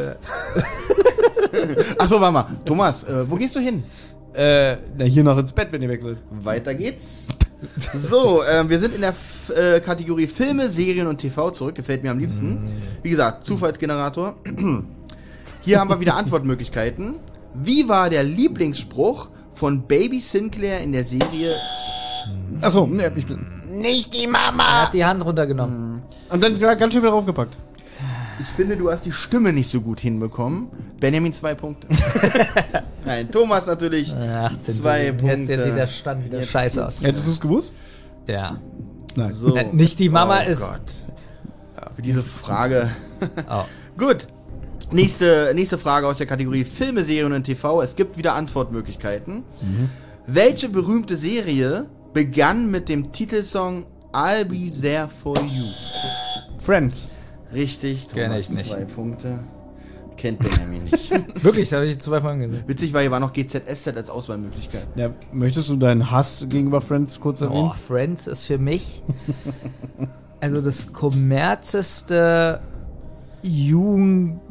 Achso, warte mal. Thomas, wo gehst du hin? Na, hier noch ins Bett, wenn ihr weg seid. Weiter geht's. So, wir sind in der Kategorie Filme, Serien und TV zurück. Gefällt mir am liebsten. Wie gesagt, Zufallsgenerator. Hier haben wir wieder Antwortmöglichkeiten. Wie war der Lieblingsspruch von Baby Sinclair in der Serie? Achso, ne, ich bin. Nicht die Er Mama! hat die Hand runtergenommen. Und dann ganz schön wieder draufgepackt. Ich finde, du hast die Stimme nicht so gut hinbekommen. Benjamin 2 Punkte. Nein, Thomas natürlich 18 2 Punkte. Jetzt sieht der Stand wieder Jetzt scheiße aus. Hättest du es gewusst? Ja. Nein. So. Nicht die Mama ist... Gott. Für diese Frage. Oh. Gut. Nächste Frage aus der Kategorie Filme, Serien und TV. Es gibt wieder Antwortmöglichkeiten. Welche berühmte Serie begann mit dem Titelsong I'll Be There For You? Friends. Richtig, Kenn Thomas, ich nicht. 2 Punkte. Kennt Benjamin nicht. Wirklich, da habe ich 2 Folgen gesehen. Witzig, weil hier war noch GZSZ als Auswahlmöglichkeit. Ja, möchtest du deinen Hass gegenüber Friends kurz erwähnen? Oh, Friends ist für mich also das kommerzeste Jugend...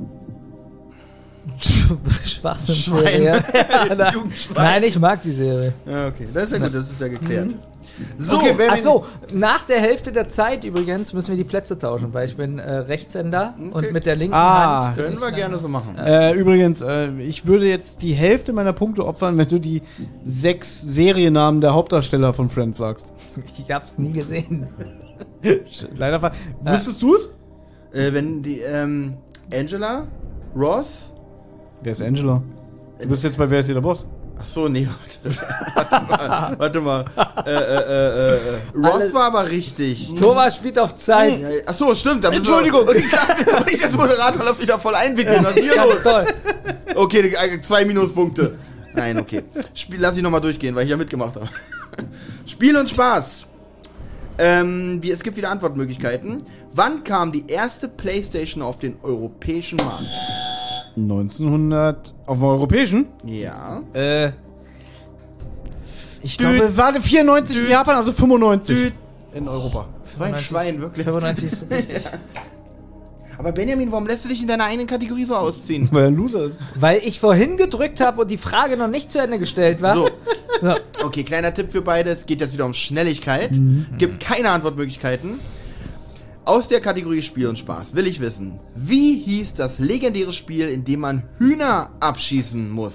Schwachsinnsserie. Nein, ich mag die Serie. Ja, okay. Das ist ja gut, das ist ja geklärt. So, Okay, wer- ach so, nach der Hälfte der Zeit übrigens müssen wir die Plätze tauschen, weil ich bin Rechtshänder und mit der linken Ah. Hand... Können wir gerne so machen. Übrigens, ich würde jetzt die Hälfte meiner Punkte opfern, wenn du die 6 Seriennamen der Hauptdarsteller von Friends sagst. Ich hab's nie gesehen. Leider wusstest du es? Wenn die, Angela, Ross, Wer ist Angela? Du bist jetzt bei Wer ist hier der Boss? ach so, nee, warte mal. Ross Alles- war aber richtig. Thomas spielt auf Zeit. Ja, ach so, stimmt. Da müssen Entschuldigung. Wir, und ich dachte, ich als Moderator lass mich da voll einwickeln. Was ist hier Ganz los? toll. Okay, 2 Minuspunkte. Nein, okay. Lass ich nochmal durchgehen, weil ich ja mitgemacht habe. Spiel und Spaß. Es gibt wieder Antwortmöglichkeiten. Wann kam die erste PlayStation auf den europäischen Markt? 1900. Auf dem europäischen? Ja. Ich glaube, warte, 94 in Japan, also 95 Düt. in Europa. So ein Schwein, wirklich. 95 ist richtig. Aber Benjamin, warum lässt du dich in deiner eigenen Kategorie so ausziehen? Weil er ein Loser ist. Weil ich vorhin gedrückt habe und die Frage noch nicht zu Ende gestellt war. So. So. Okay, kleiner Tipp für beide. Es geht jetzt wieder um Schnelligkeit. Gibt keine Antwortmöglichkeiten. Aus der Kategorie Spiel und Spaß will ich wissen, wie hieß das legendäre Spiel, in dem man Hühner abschießen muss?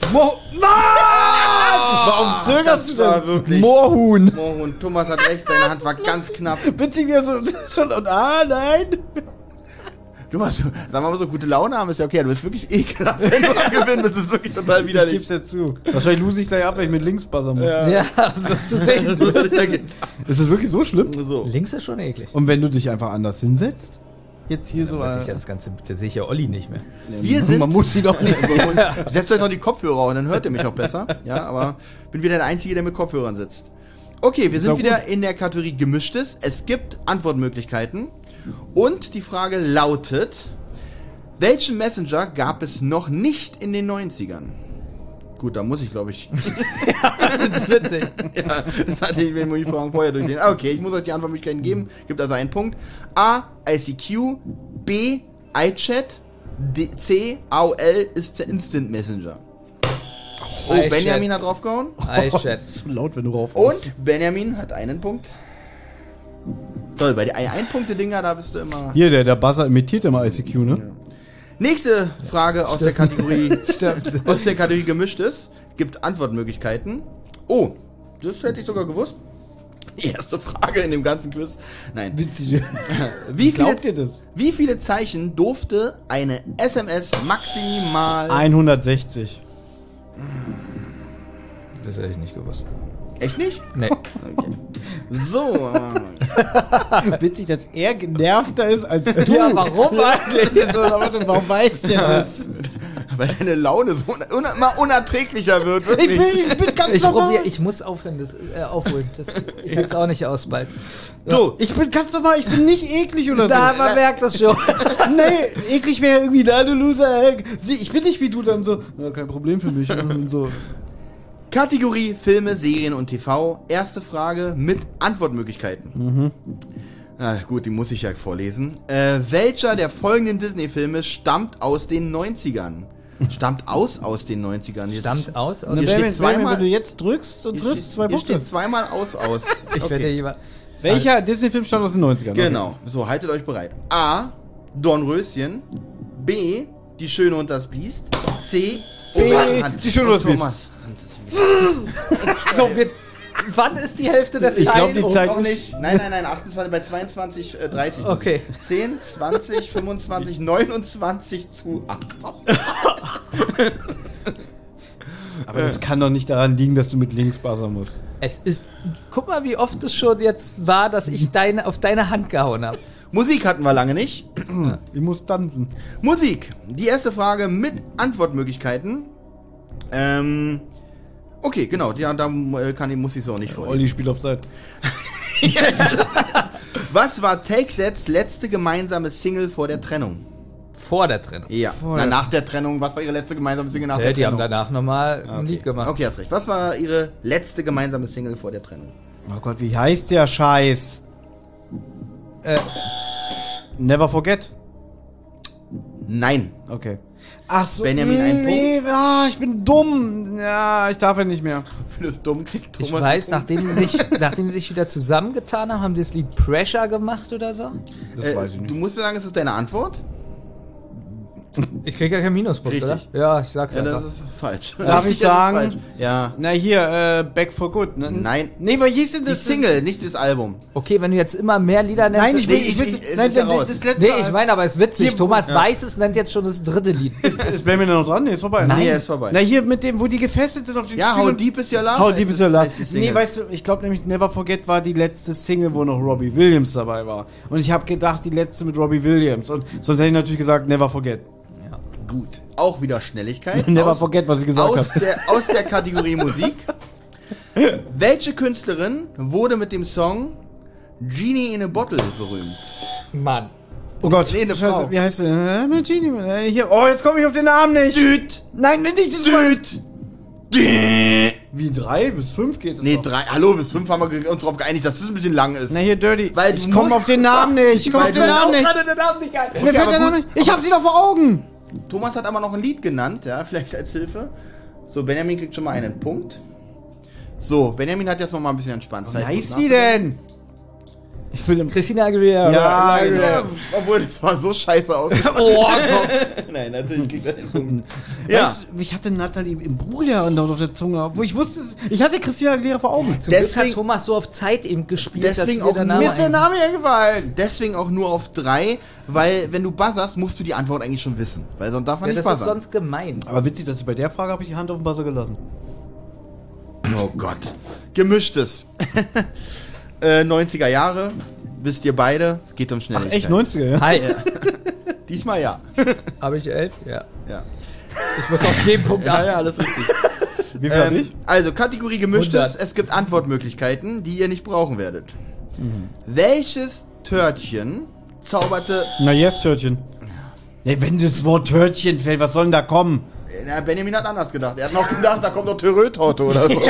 Warum zögerst das du war denn? wirklich- Moorhuhn. Moorhuhn, Thomas hat recht, seine Hand war ganz knapp. Witzig, wie er so schon und nein. Du warst, sagen wir mal so, gute Laune haben ist ja okay, du bist wirklich ekelhaft. Wenn du am Gewinnen bist, ist es wirklich total Ich widerlich. geb's dir zu. Wahrscheinlich lose ich gleich ab, wenn ich mit links buzzern muss. Ja, wirst du sehen. Du bist ja getan. Ist das wirklich so schlimm? So. Links ist schon eklig. Und wenn du dich einfach anders hinsetzt? Jetzt hier so. Da sehe ich ja Olli nicht mehr. Wir sind- Man muss sie doch nicht sehen. Setzt euch noch die Kopfhörer auf, dann hört ihr mich auch besser. Ja, aber bin wieder der Einzige, der mit Kopfhörern sitzt. Okay, wir sind doch wieder in der Kategorie Gemischtes. Es gibt Antwortmöglichkeiten. Und die Frage lautet, welchen Messenger gab es noch nicht in den 90ern? Gut, da muss ich, glaube ich. Das ist witzig. Ja, das hatte ich mir die Fragen vorher durchlesen. Okay, ich muss euch die Antwortmöglichkeiten geben. Gibt also einen Punkt. A, ICQ. B, iChat. C, AOL ist der Instant Messenger. Oh, iChat. Benjamin hat draufgehauen. iChat. Zu laut, wenn du rauf Und Benjamin hat einen Punkt. Toll, bei den Ein-Punkte-Dinger, da bist du immer... Hier, der Buzzer imitiert immer ICQ, ne? Nächste Frage aus der Kategorie... Stimmt. aus der Kategorie Gemischtes. Gibt Antwortmöglichkeiten. Oh, das hätte ich sogar gewusst. Die erste Frage in dem ganzen Quiz. Nein. Witzig. Wie viele, Glaubt ihr das? wie viele Zeichen durfte eine SMS maximal... 160. Das hätte ich nicht gewusst. Echt nicht? Nee. Okay. So. Witzig, dass er genervter ist als du. Ja, warum eigentlich? So, warte, warum weiß der das? Weil deine Laune so immer unerträglicher wird, wirklich. Ich bin ganz Ich normal. probiere, ich muss aufhören, das aufholen. Ich will es auch nicht ausbald. So, Ich bin ganz normal, ich bin nicht eklig oder Da, so. man merkt das schon. Nee, eklig wäre irgendwie, na du Loser. Ich bin nicht wie du dann so. Ja, kein Problem für mich. Und so. Kategorie Filme, Serien und TV. Erste Frage mit Antwortmöglichkeiten. Gut, die muss ich ja vorlesen. Welcher der folgenden Disney-Filme stammt aus den 90ern? Stammt aus den 90ern. Jetzt- Stammt aus? Hier Wenn, steht zweimal- wenn du jetzt drückst und Hier triffst, zwei hier Punkte. steht zweimal aus. Ich werde jemand. Welcher Disney-Film stammt aus den 90ern? Genau. So, haltet euch bereit. A. Dornröschen. B. Die Schöne und das Biest. C. Die Schöne und das Biest. Thomas. So, wann ist die Hälfte der Zeit? Ich glaub, die Zeit- Noch nicht. Nein, 28, bei 22, 30. Okay. 10, 20, 25, 29 zu 8. Aber das kann doch nicht daran liegen, dass du mit links buzzern musst. Es ist. Guck mal, wie oft es schon jetzt war, dass ich auf deine Hand gehauen habe. Musik hatten wir lange nicht. Ich muss tanzen. Musik. Die erste Frage mit Antwortmöglichkeiten. Okay, genau. Da muss ich so nicht vorlesen. Olli spielt auf Zeit. Was war Take-Sets letzte gemeinsame Single vor der Trennung? Vor der Trennung. Ja. Na, nach der Trennung. Was war ihre letzte gemeinsame Single nach Ja, der die haben Trennung? danach nochmal ein Lied gemacht. Okay, hast recht. Was war ihre letzte gemeinsame Single vor der Trennung? Oh Gott, wie heißt der Scheiß? Never Forget. Nein. Okay. Ach so. Benjamin, ein nee, ich bin dumm. Ja, ich darf ja nicht mehr. Für das dumm kriegt Thomas. Ich weiß, einen nachdem sie sich wieder zusammengetan haben die das Lied Pressure gemacht oder so. Das weiß ich nicht. Du musst mir sagen, ist das deine Antwort? Ich krieg ja keinen Minuspunkt, Richtig. oder? Ja, ich sag's Ja, einfach. das ist falsch. Darf ich Das ist sagen? falsch. Ja. Na hier, Back for Good. Ne? Nein. Nee, weil hieß denn Die das? Single, nicht das Album. Okay, wenn du jetzt immer mehr Lieder nennst. Nein, ich will, Nee, ich will, ich- nein, ist ja raus. das letzte. Nee, ich meine, aber es ist witzig. Hier, Thomas ja. Weißes nennt jetzt schon das dritte Lied. Ist Benjamin noch dran? Nee, ist vorbei. Nein. Nee, er ist vorbei. Na hier mit dem, wo die gefesselt sind auf den Ja, Stühlen. How Deep Is Your Love? How Deep Is Your Love. heißt die Single. Nee, weißt du, ich glaube nämlich Never Forget war die letzte Single, wo noch Robbie Williams dabei war. Und ich habe gedacht, die letzte mit Robbie Williams. Und sonst hätte ich natürlich gesagt, Never Forget. Gut. Auch wieder Schnelligkeit. Never Forget, was ich gesagt habe. Aus der Kategorie Musik. Welche Künstlerin wurde mit dem Song Genie in a Bottle berühmt? Mann. Oh Gott, Nee, eine Scheiße, Frau. wie heißt der? Genie, hier. Oh, jetzt komme ich auf den Namen nicht. Süd. Nein, nicht das Süd. Wie 3 bis 5 geht es Nee, doch. 3. Hallo, bis 5 haben wir uns darauf geeinigt, dass das ein bisschen lang ist. Na hier, Dirty. Weil ich du komme musst- auf den Namen nicht. Ich komme Weil auf den du- Namen nicht. gerade den Namen nicht ein. Mir fällt aber der Name gut. nicht. Ich habe sie doch vor Augen. Thomas hat aber noch ein Lied genannt, ja, vielleicht als Hilfe. So, Benjamin kriegt schon mal einen Punkt. So, Benjamin hat jetzt noch mal ein bisschen entspannt. Zeit, Wie heißt kurz sie denn? Ich will im Christina Aguilera. Ja, Nein, ja. obwohl das war so scheiße aus. Oh, komm. Nein, natürlich kriegt er den Punkt. Ja, Weißt du, ich hatte Natalie im Buch ja andauernd auf der Zunge, wo ich wusste, ich hatte Christina Aguilera vor Augen. Zum Glück Deswegen- hat Thomas so auf Zeit eben gespielt, Deswegen dass mir auch der Mir Name ist der Name eingefallen. deswegen auch nur auf 3, weil wenn du buzzerst, musst du die Antwort eigentlich schon wissen. Weil sonst darf man Ja, nicht das ist buzzern. sonst gemein. Aber witzig, dass ich bei der Frage habe ich die Hand auf den Buzzer gelassen. Oh Gott. Gemischtes. 90er Jahre, wisst ihr beide, geht um Schnelligkeit. Echt 90er, ja? Hi. Diesmal ja. Habe ich 11? Ja. Ja, Ich muss auf jeden Punkt ja, achten. ja, alles richtig. Wie viel hab ich? Also, Kategorie Gemischtes. 100. Es gibt Antwortmöglichkeiten, die ihr nicht brauchen werdet. Welches Törtchen zauberte... Na yes, Törtchen. Nee, wenn das Wort Törtchen fällt, was soll denn da kommen? Na, Benjamin hat anders gedacht. Er hat noch gedacht, da kommt doch Törötorte oder so.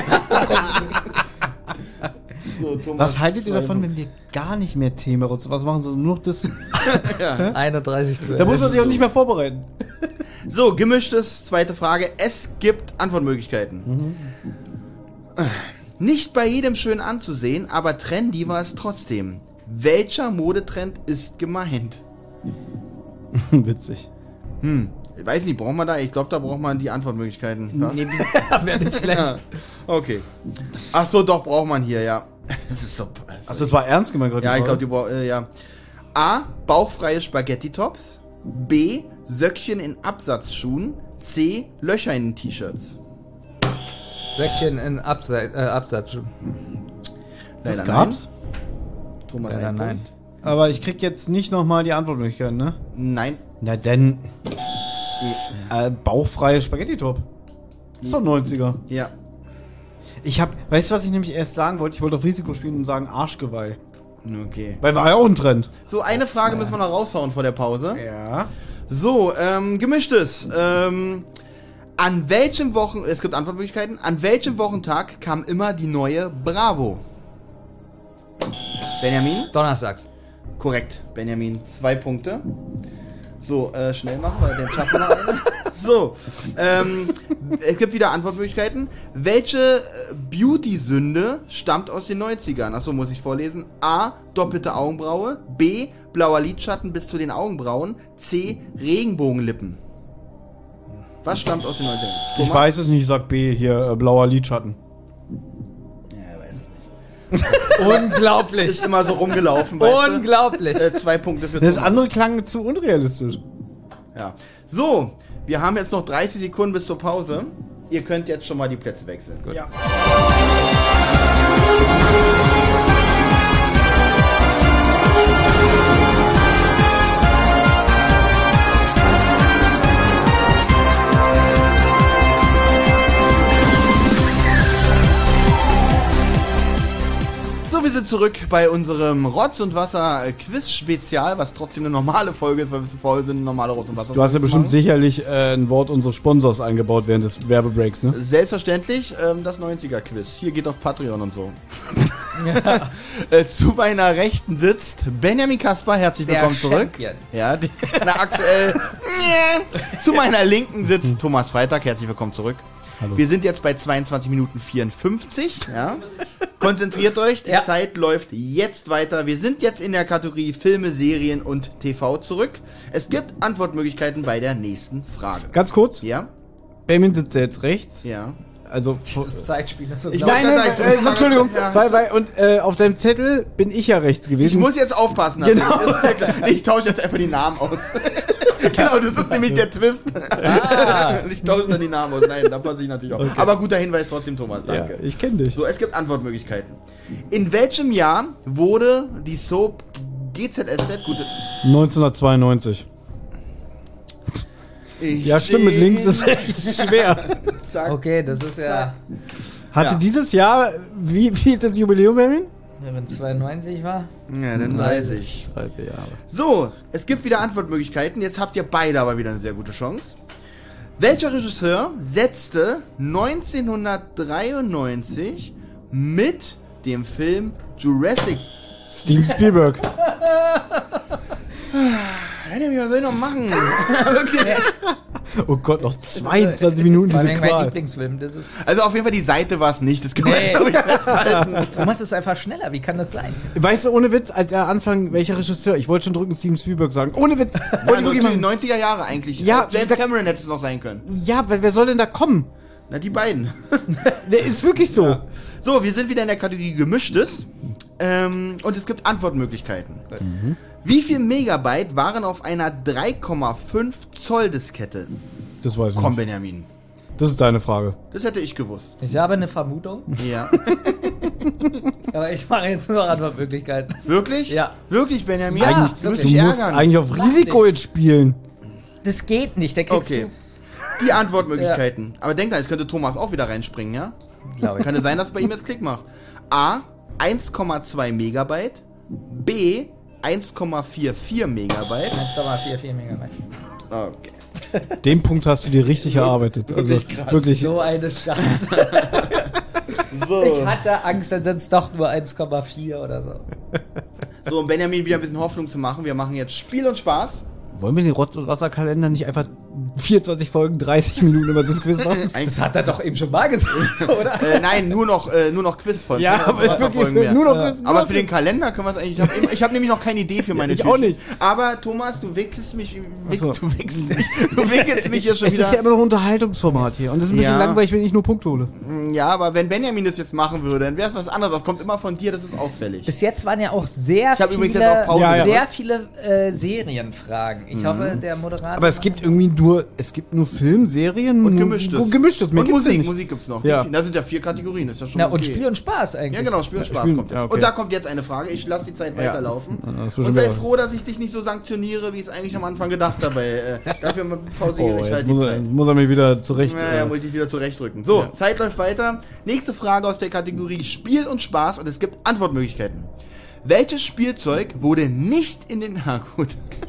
So, Thomas, Was haltet ihr 2 davon, Punkte. wenn wir gar nicht mehr Themen oder was machen, sondern nur noch das? 31 zu 11. Da muss man sich auch nicht mehr vorbereiten. So, Gemischtes, zweite Frage. Es gibt Antwortmöglichkeiten. Nicht bei jedem schön anzusehen, aber trendy war es trotzdem. Welcher Modetrend ist gemeint? Witzig. Ich weiß nicht, braucht man da? Ich glaube, da braucht man die Antwortmöglichkeiten. Ja? Wäre nicht schlecht. Ja. Okay. Ach so, doch, braucht man hier, ja. Das ist so... Ach, das war ernst gemeint gerade. Ja, ich glaube, die braucht... ja. A. Bauchfreie Spaghetti-Tops. B. Söckchen in Absatzschuhen. C. Löcher in den T-Shirts. Söckchen in Absatz. Das Leider gab's? nein. Thomas, Leider ein nein. Punkt. Aber ich krieg jetzt nicht nochmal die Antwortmöglichkeiten, ne? Nein. Na denn. Bauchfreie Spaghetti-Top. Ist doch 90er. Ja. Weißt du, was ich nämlich erst sagen wollte? Ich wollte auf Risiko spielen und sagen Arschgeweih. Okay. Weil war ja auch ein Trend. So, eine Frage müssen wir noch raushauen vor der Pause. Ja. So, gemischtes. An welchem es gibt Antwortmöglichkeiten. An welchem Wochentag kam immer die neue Bravo? Benjamin? Donnerstags. Korrekt, Benjamin. 2 Punkte. So, schnell machen, weil den schaffen wir eine. So, es gibt wieder Antwortmöglichkeiten. Welche Beauty-Sünde stammt aus den 90ern? Achso, muss ich vorlesen. A. Doppelte Augenbraue. B. Blauer Lidschatten bis zu den Augenbrauen. C. Regenbogenlippen. Was stammt aus den 90ern? Ich weiß es nicht, ich sag B, hier, blauer Lidschatten. Ja, weiß es nicht. Unglaublich. Ist immer so rumgelaufen, weißt du? Unglaublich. 2 Punkte für Das Thomas. andere klang zu unrealistisch. Ja. So, wir haben jetzt noch 30 Sekunden bis zur Pause. Ihr könnt jetzt schon mal die Plätze wechseln. Gut. Ja. So, wir sind zurück bei unserem Rotz und Wasser Quiz-Spezial, was trotzdem eine normale Folge ist, weil wir zu faul sind, eine normale Rotz und Wasser. Du hast ja zu bestimmt machen. sicherlich ein Wort unseres Sponsors eingebaut während des Werbebreaks, ne? Selbstverständlich, das 90er-Quiz. Hier geht auf Patreon und so. Zu meiner Rechten sitzt Benjamin Kasper, herzlich Der willkommen zurück. Champion. Ja, aktuell. Zu meiner Linken sitzt Thomas Freitag, herzlich willkommen zurück. Hallo. Wir sind jetzt bei 22 Minuten 54. Ja. Konzentriert euch, die Ja. Zeit läuft jetzt weiter. Wir sind jetzt in der Kategorie Filme, Serien und TV zurück. Es gibt Antwortmöglichkeiten bei der nächsten Frage. Ganz kurz, Ja? Benjamin sitzt jetzt rechts. Ja. Also, Das Zeitspiel ist so Ich unglaublich. wollte nein, gerade sagen, Entschuldigung, Ja. und auf deinem Zettel bin ich ja rechts gewesen. Ich muss jetzt aufpassen. Genau. natürlich. Ist mir klar. Ich tausche jetzt einfach die Namen aus. Genau, das ist nämlich der Twist. Ich tausche dann die Namen aus. Nein, da passe ich natürlich auf. Okay. Aber guter Hinweis trotzdem, Thomas. Ja, Danke. ich kenne dich. So, es gibt Antwortmöglichkeiten. In welchem Jahr wurde die Soap GZSZ, gute... 1992. Ich Ja, stimmt, mit links ist seh- echt schwer. Zack. Okay, das ist ja... Hatte Ja. dieses Jahr, wie viel das Jubiläum, Benjamin? Wenn 92 war. Ja, dann weiß ich. 30 Jahre. So, es gibt wieder Antwortmöglichkeiten. Jetzt habt ihr beide aber wieder eine sehr gute Chance. Welcher Regisseur setzte 1993 mit dem Film Jurassic... Steven Spielberg. Was soll ich noch machen? Wirklich. Oh Gott, noch 22 Minuten Vor diese allem mein Qual. Lieblingsfilm. Das ist, Also auf jeden Fall die Seite war es nicht. Das kann man Nee. glaub ich festhalten. Thomas ist einfach schneller. Wie kann das sein? Weißt du, ohne Witz, als er anfang, welcher Regisseur? Ich wollte schon drücken, Steven Spielberg sagen. Ohne Witz. Wollte ich wirklich Die machen. 90er Jahre eigentlich. Ja, James da- Cameron hätte es noch sein können. Ja, wer soll denn da kommen? Na, die beiden. Der ist wirklich so. So, wir sind wieder in der Kategorie Gemischtes. Und es gibt Antwortmöglichkeiten. Wie viel Megabyte waren auf einer 3,5 Zoll Diskette? Das weiß ich Komm, nicht. Benjamin. Das ist deine Frage. Das hätte ich gewusst. Ich habe eine Vermutung, Ja. aber ich mache jetzt nur Antwortmöglichkeiten. Wirklich? Ja. Wirklich, Benjamin? Ja, Eigentlich, du wirklich. musst Du dich musst ärgern. eigentlich auf Mach Risiko nichts. jetzt spielen. Das geht nicht. Der kriegst Okay. Die Antwortmöglichkeiten. Aber denk dran, jetzt könnte Thomas auch wieder reinspringen, ja? du, glaube ich. Kann es sein, dass es bei ihm jetzt Klick macht? A. 1,2 Megabyte. B. 1,44 Megabyte. 1,44 Megabyte. Okay. Den Punkt hast du dir richtig erarbeitet. Also Wirklich krass. wirklich. So eine Scheiße. So. Ich hatte Angst, dann sind es doch nur 1,4 oder so. So, um Benjamin wieder ein bisschen Hoffnung zu machen, wir machen jetzt Spiel und Spaß. Wollen wir den Rotz- und Wasserkalender nicht einfach 24 Folgen, 30 Minuten über das Quiz machen. Das hat er doch eben schon mal gesagt, oder? Nein, nur noch Quizfolgen. Ja, aber Wasserfolgen mehr. nur noch Quiz. Aber für den Kalender können wir es eigentlich. Ich hab nämlich noch keine Idee für meine Ich auch nicht. Aber Thomas, du wickelst mich. so. Du wickelst mich hier schon Es wieder. ist ja immer noch ein Unterhaltungsformat hier. Und es ist ein bisschen Ja. langweilig, wenn ich nur Punkte hole. Ja, aber wenn Benjamin das jetzt machen würde, dann wäre es was anderes. Das kommt immer von dir, das ist auffällig. Bis jetzt waren ja auch sehr Ich hab übrigens jetzt auch Pause sehr gemacht. viele Serienfragen. Ich hoffe, der Moderator... Aber es gibt irgendwie nur Film, Serien Und Gemischtes. Gemischtes. Mehr Und gibt's Musik. nicht. Musik gibt's noch. Ja. Da sind ja 4 Kategorien. Das ist ja schon Na, okay. und Spiel und Spaß eigentlich. Ja, genau, Spiel und Spaß Spiel- kommt jetzt. ja, okay. Und da kommt jetzt eine Frage. Ich lasse die Zeit weiterlaufen. das wird Und schon sei wieder- froh, dass ich dich nicht so sanktioniere, wie ich es eigentlich am Anfang gedacht habe. Dafür pausiere ich jetzt halt die muss, Zeit. muss er mich wieder zurecht. Naja, muss ich dich wieder zurechtrücken. So, Zeit läuft weiter. Nächste Frage aus der Kategorie Spiel und Spaß und es gibt Antwortmöglichkeiten. Welches Spielzeug wurde nicht in den... Na gut.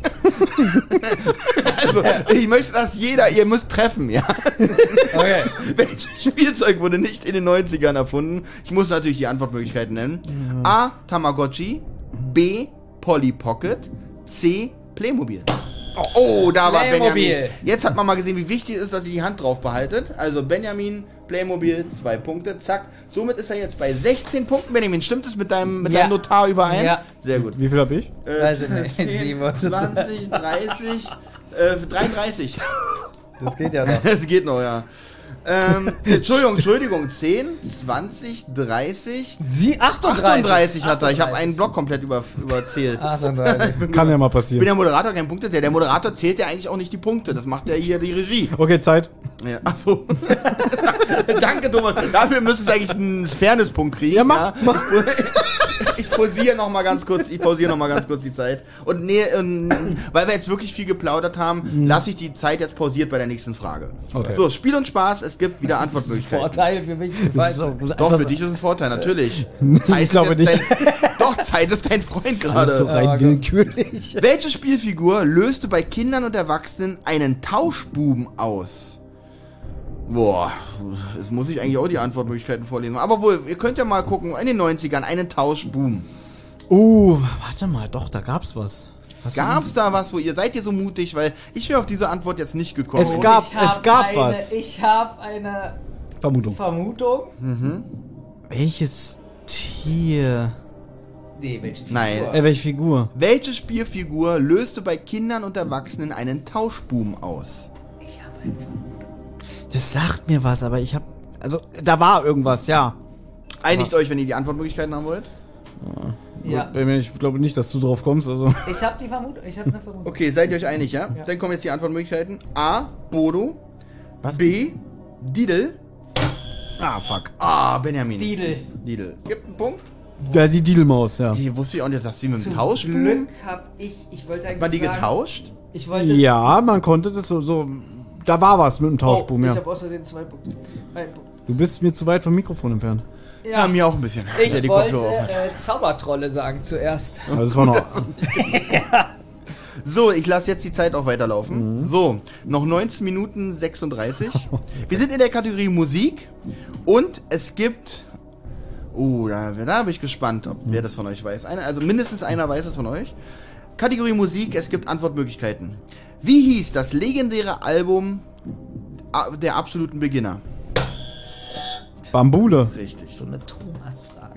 Also, ich möchte, dass ihr müsst treffen, ja. Okay. Welches Spielzeug wurde nicht in den 90ern erfunden? Ich muss natürlich die Antwortmöglichkeiten nennen. A. Tamagotchi. B. Polly Pocket. C. Playmobil. Oh, da war Playmobil. Benjamin. Jetzt hat man mal gesehen, wie wichtig es ist, dass ihr die Hand drauf behaltet. Also Benjamin, Playmobil, 2 Punkte, zack. Somit ist er jetzt bei 16 Punkten. Benjamin, stimmt es mit deinem Ja. Notar überein? Ja. Sehr gut. Wie viel habe ich? Weiß ich nicht. 10, 20, 30, 33. Das geht ja noch. Das geht noch, ja. Entschuldigung, 10, 20, 30, Sie 38. 38 hat er. Ich habe einen Block komplett überzählt. 38. Kann ja mal Ich bin passieren. der Moderator, kein Punktezähler. Der Moderator zählt ja eigentlich auch nicht die Punkte. Das macht ja hier die Regie. Okay, Zeit. Ja, ach so. Danke, Thomas. Dafür müsstest du eigentlich einen Fairness-Punkt kriegen. Ja, mach. Ich pausiere noch mal ganz kurz die Zeit. Und nee, weil wir jetzt wirklich viel geplaudert haben, lasse ich die Zeit jetzt pausiert bei der nächsten Frage. Okay. So, Spiel und Spaß, es gibt wieder Antwortmöglichkeiten. Vorteil für mich. Das ist auch- Doch, für dich ist ein Vorteil, natürlich. Zeit glaube ist nicht. Doch, Zeit ist dein Freund Alles so gerade. rein willkürlich. Welche Spielfigur löste bei Kindern und Erwachsenen einen Tauschbuben aus? Boah, jetzt muss ich eigentlich auch die Antwortmöglichkeiten vorlesen. Aber wohl, ihr könnt ja mal gucken, in den 90ern, einen Tauschbuben. Warte mal, doch, da gab's was. Gab's da was, seid ihr so mutig? Weil ich wäre auf diese Antwort jetzt nicht gekommen. Es gab was. Ich habe eine Vermutung. Vermutung. Welches Tier? Nee, welche Figur? Nein. Welche Figur? Welche Spielfigur löste bei Kindern und Erwachsenen einen Tauschbuben aus? Ich habe einen. Das sagt mir was, aber ich hab. Also, da war irgendwas, ja. Einigt euch, wenn ihr die Antwortmöglichkeiten haben wollt. Ja. Ich glaube nicht, dass du drauf kommst. Also. Ich habe die Vermutung. Ich habe eine Vermutung. Okay, seid ihr euch einig, ja? Dann kommen jetzt die Antwortmöglichkeiten. A. Bodo. Was? B. Didel. Ah, fuck. A. Benjamin. Didel. Gibt einen Punkt? Ja, die Didelmaus, ja. Die wusste ich auch nicht, dass sie mit dem Zum Tauschbuben... Glück habe ich wollte eigentlich War die sagen, getauscht? Ich wollte... Ja, man konnte das so. Da war was mit dem Tauschbuben, Ich ja. habe aus Versehen 2 Punkte. Ein Punkt. Du bist mir zu weit vom Mikrofon entfernt. Ja, mir auch ein bisschen. Der Ich die wollte Kopfhörer auf hat. Zaubertrolle sagen zuerst. Also das war noch. So, ich lasse jetzt die Zeit auch weiterlaufen. So, noch 19 Minuten 36. Wir sind in der Kategorie Musik und es gibt... da bin ich gespannt, wer das von euch weiß. Also mindestens einer weiß es von euch. Kategorie Musik, es gibt Antwortmöglichkeiten. Wie hieß das legendäre Album der absoluten Beginner? Bambule. Richtig. So eine Thomas-Frage.